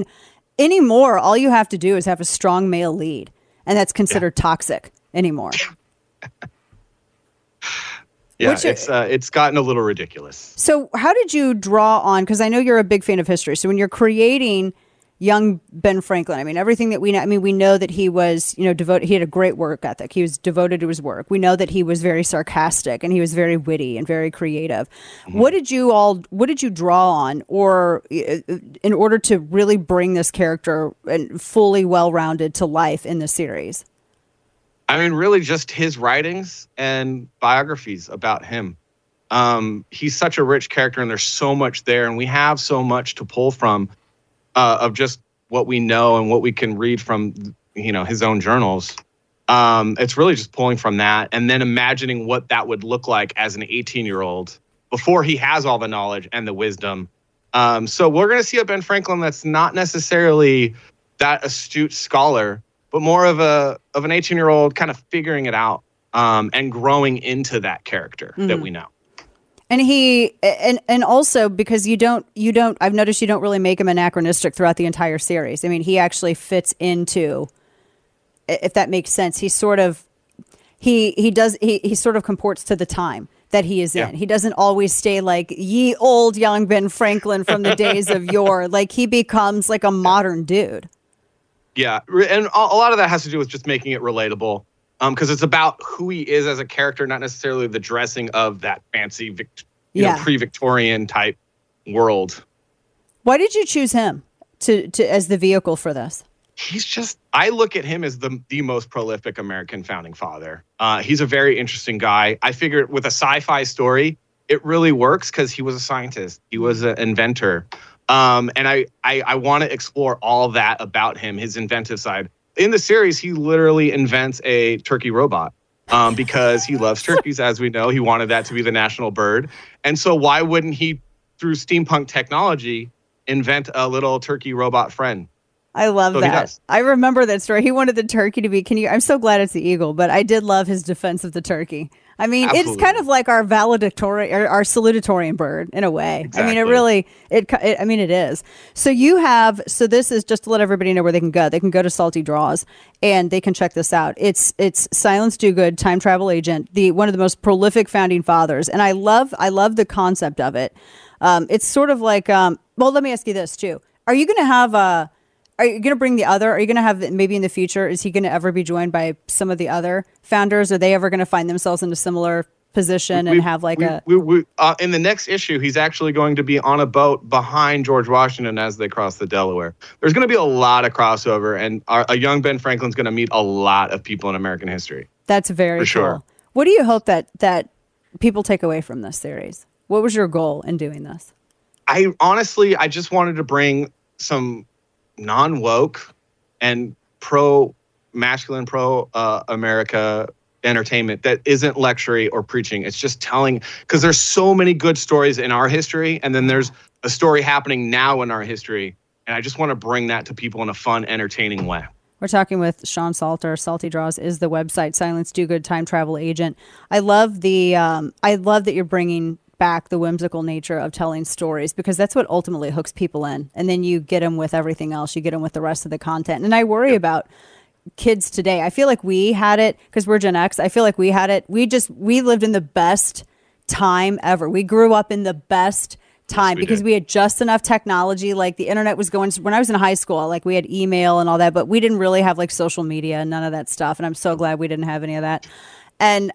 anymore, all you have to do is have a strong male lead, and that's considered toxic anymore. Yeah, it's gotten a little ridiculous. So how did you draw on, because I know you're a big fan of history, so when you're creating young Ben Franklin, everything that we know, we know that he was, devoted, he had a great work ethic. He was devoted to his work. We know that he was very sarcastic and he was very witty and very creative. Mm-hmm. What did you draw on, or in order to really bring this character and fully well-rounded to life in the series? Really just his writings and biographies about him. He's such a rich character and there's so much there, and we have so much to pull from of just what we know and what we can read from, his own journals. It's really just pulling from that and then imagining what that would look like as an 18-year-old before he has all the knowledge and the wisdom. So we're going to see a Ben Franklin that's not necessarily that astute scholar, but more of an 18-year-old kind of figuring it out and growing into that character that we know. And and also because you don't, I've noticed you don't really make him anachronistic throughout the entire series. He actually fits into, if that makes sense. He sort of, he sort of comports to the time that he is in. He doesn't always stay like ye old young Ben Franklin from the days of yore. Like he becomes like a modern dude. Yeah. And a lot of that has to do with just making it relatable. Because it's about who he is as a character, not necessarily the dressing of that fancy, pre-Victorian type world. Why did you choose him to as the vehicle for this? I look at him as the most prolific American founding father. He's a very interesting guy. I figured with a sci-fi story, it really works because he was a scientist. He was an inventor. And I want to explore all that about him, his inventive side. In the series, he literally invents a turkey robot because he loves turkeys, as we know. He wanted that to be the national bird. And so why wouldn't he, through steampunk technology, invent a little turkey robot friend? I love that. I remember that story. He wanted the turkey to be, I'm so glad it's the eagle, but I did love his defense of the turkey. I mean, Absolutely. it's kind of like our valedictorian, or our salutatorian bird in a way. Exactly. I mean, it is. So so this is just to let everybody know where they can go. They can go to Salty Draws and they can check this out. It's Silence Dogood, time travel agent, one of the most prolific founding fathers. And I love the concept of it. It's sort of like, well, let me ask you this too. Are you going to bring the other? Are you going to have, maybe in the future, is he going to ever be joined by some of the other founders? Are they ever going to find themselves in a similar position and have like in the next issue, he's actually going to be on a boat behind George Washington as they cross the Delaware. There's going to be a lot of crossover, and a young Ben Franklin's going to meet a lot of people in American history. That's very cool. Sure. What do you hope that people take away from this series? What was your goal in doing this? I just wanted to bring some non-woke and pro-masculine, pro-America entertainment that isn't lecturing or preaching. It's just telling, because there's so many good stories in our history, and then there's a story happening now in our history, and I just want to bring that to people in a fun, entertaining way. We're talking with Sean Salter. Salty Draws is the website. Silence Dogood, time travel agent. I love that you're bringing back the whimsical nature of telling stories, because that's what ultimately hooks people in. And then you get them with everything else. You get them with the rest of the content. And I worry about kids today. I feel like we had it, because we're Gen X. I feel like we had it. We lived in the best time ever. We grew up in the best time because we had just enough technology. Like the internet was going, when I was in high school, like we had email and all that, but we didn't really have like social media and none of that stuff. And I'm so glad we didn't have any of that. And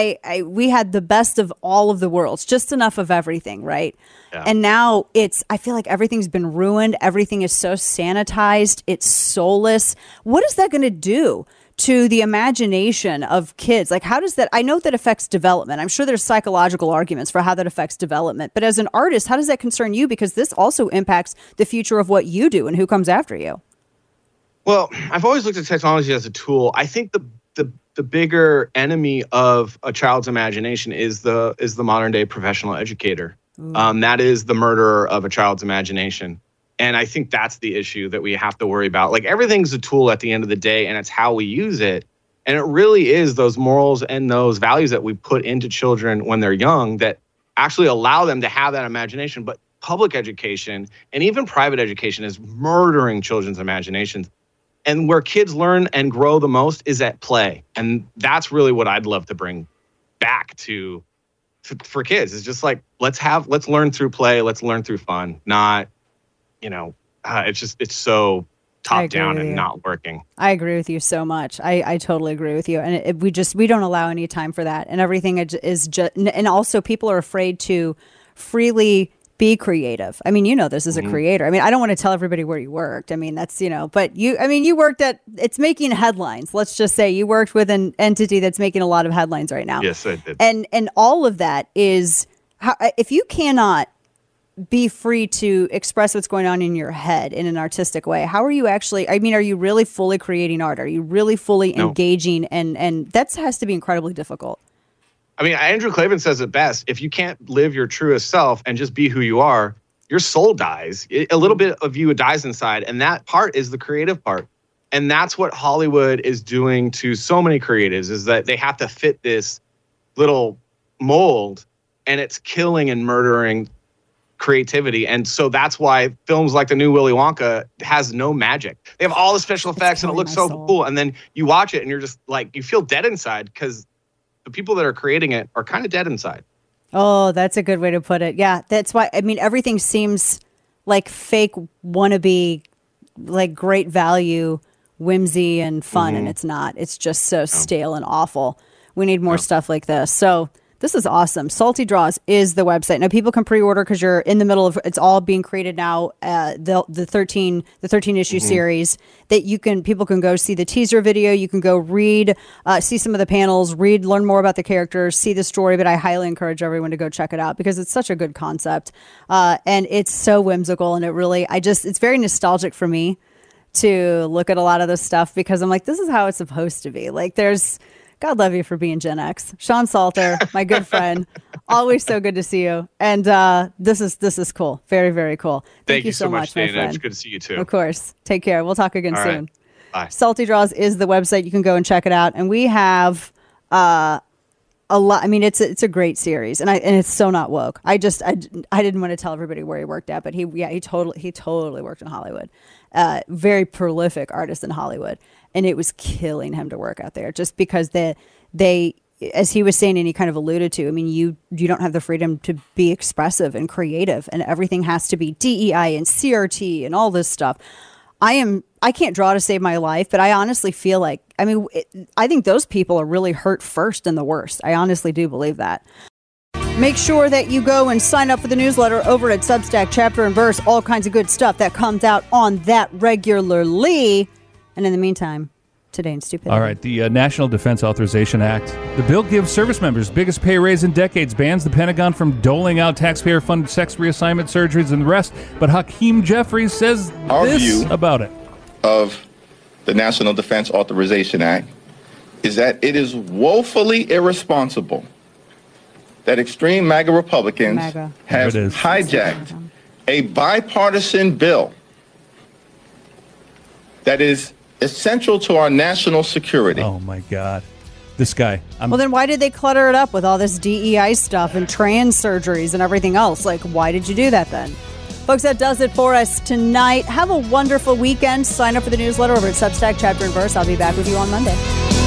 we had the best of all of the worlds, just enough of everything, right? Yeah. And now I feel like everything's been ruined. Everything is so sanitized. It's soulless. What is that going to do to the imagination of kids? Like, how does that, I know that affects development. I'm sure there's psychological arguments for how that affects development. But as an artist, how does that concern you? Because this also impacts the future of what you do and who comes after you. Well, I've always looked at technology as a tool. I think the bigger enemy of a child's imagination is the modern day professional educator. That is the murderer of a child's imagination. And I think that's the issue that we have to worry about. Like, everything's a tool at the end of the day, and it's how we use it. And it really is those morals and those values that we put into children when they're young that actually allow them to have that imagination. But public education and even private education is murdering children's imaginations. And where kids learn and grow the most is at play. And that's really what I'd love to bring back for kids. It's just like, let's learn through play. Let's learn through fun. Not, it's so top down and not working. I agree with you so much. I totally agree with you. And we don't allow any time for that. And everything is just, and also people are afraid to freely be creative. I mean, this as a creator. I mean, I don't want to tell everybody where you worked. I mean, that's, but you worked it's making headlines. Let's just say you worked with an entity that's making a lot of headlines right now. Yes, I did. And all of that is, if you cannot be free to express what's going on in your head in an artistic way, how are you actually, are you really fully creating art? Are you really fully engaging? And that has to be incredibly difficult. I mean, Andrew Klavan says it best. If you can't live your truest self and just be who you are, your soul dies. A little bit of you dies inside. And that part is the creative part. And that's what Hollywood is doing to so many creatives, is that they have to fit this little mold, and it's killing and murdering creativity. And so that's why films like the new Willy Wonka has no magic. They have all the special effects and it looks so cool. And then you watch it and you're just like, you feel dead inside, because the people that are creating it are kind of dead inside. Oh, that's a good way to put it. Yeah, that's why, everything seems like fake wannabe, like great value, whimsy and fun, and it's not. It's just so stale and awful. We need more stuff like this. So this is awesome. Salty Draws is the website. Now people can pre-order because you're in the middle of, it's all being created now. The 13 issue series that people can go see the teaser video. You can go read, see some of the panels, learn more about the characters, see the story. But I highly encourage everyone to go check it out because it's such a good concept. And it's so whimsical, and it's very nostalgic for me to look at a lot of this stuff, because I'm like, this is how it's supposed to be. Like, God love you for being Gen X. Sean Salter, my good friend. Always so good to see you. And this is cool. Very, very cool. Thank you so much, Dana. my friend. It's good to see you too. Of course. Take care. We'll talk again soon. Right. Bye. Salty Draws is the website. You can go and check it out. And we have a lot. I mean, it's a great series, and it's so not woke. I didn't want to tell everybody where he worked at, but he totally worked in Hollywood. Very prolific artist in Hollywood, and it was killing him to work out there just because they, as he was saying, and he kind of alluded to, I mean, you don't have the freedom to be expressive and creative, and everything has to be DEI and CRT and all this stuff. I can't draw to save my life, but I honestly feel like, I mean, I think those people are really hurt first and the worst. I honestly do believe that. Make sure that you go and sign up for the newsletter over at Substack, Chapter and Verse, all kinds of good stuff that comes out on that regularly. And in the meantime, Today in Stupidity. All right, the National Defense Authorization Act. The bill gives service members biggest pay raise in decades, bans the Pentagon from doling out taxpayer-funded sex reassignment surgeries and the rest. But Hakeem Jeffries says this about it. Of the National Defense Authorization Act is that it is woefully irresponsible that extreme MAGA Republicans have hijacked a bipartisan bill that is essential to our national security. Oh, my God. This guy. Well, then why did they clutter it up with all this DEI stuff and trans surgeries and everything else? Like, why did you do that then? Folks, that does it for us tonight. Have a wonderful weekend. Sign up for the newsletter over at Substack, Chapter and Verse. I'll be back with you on Monday.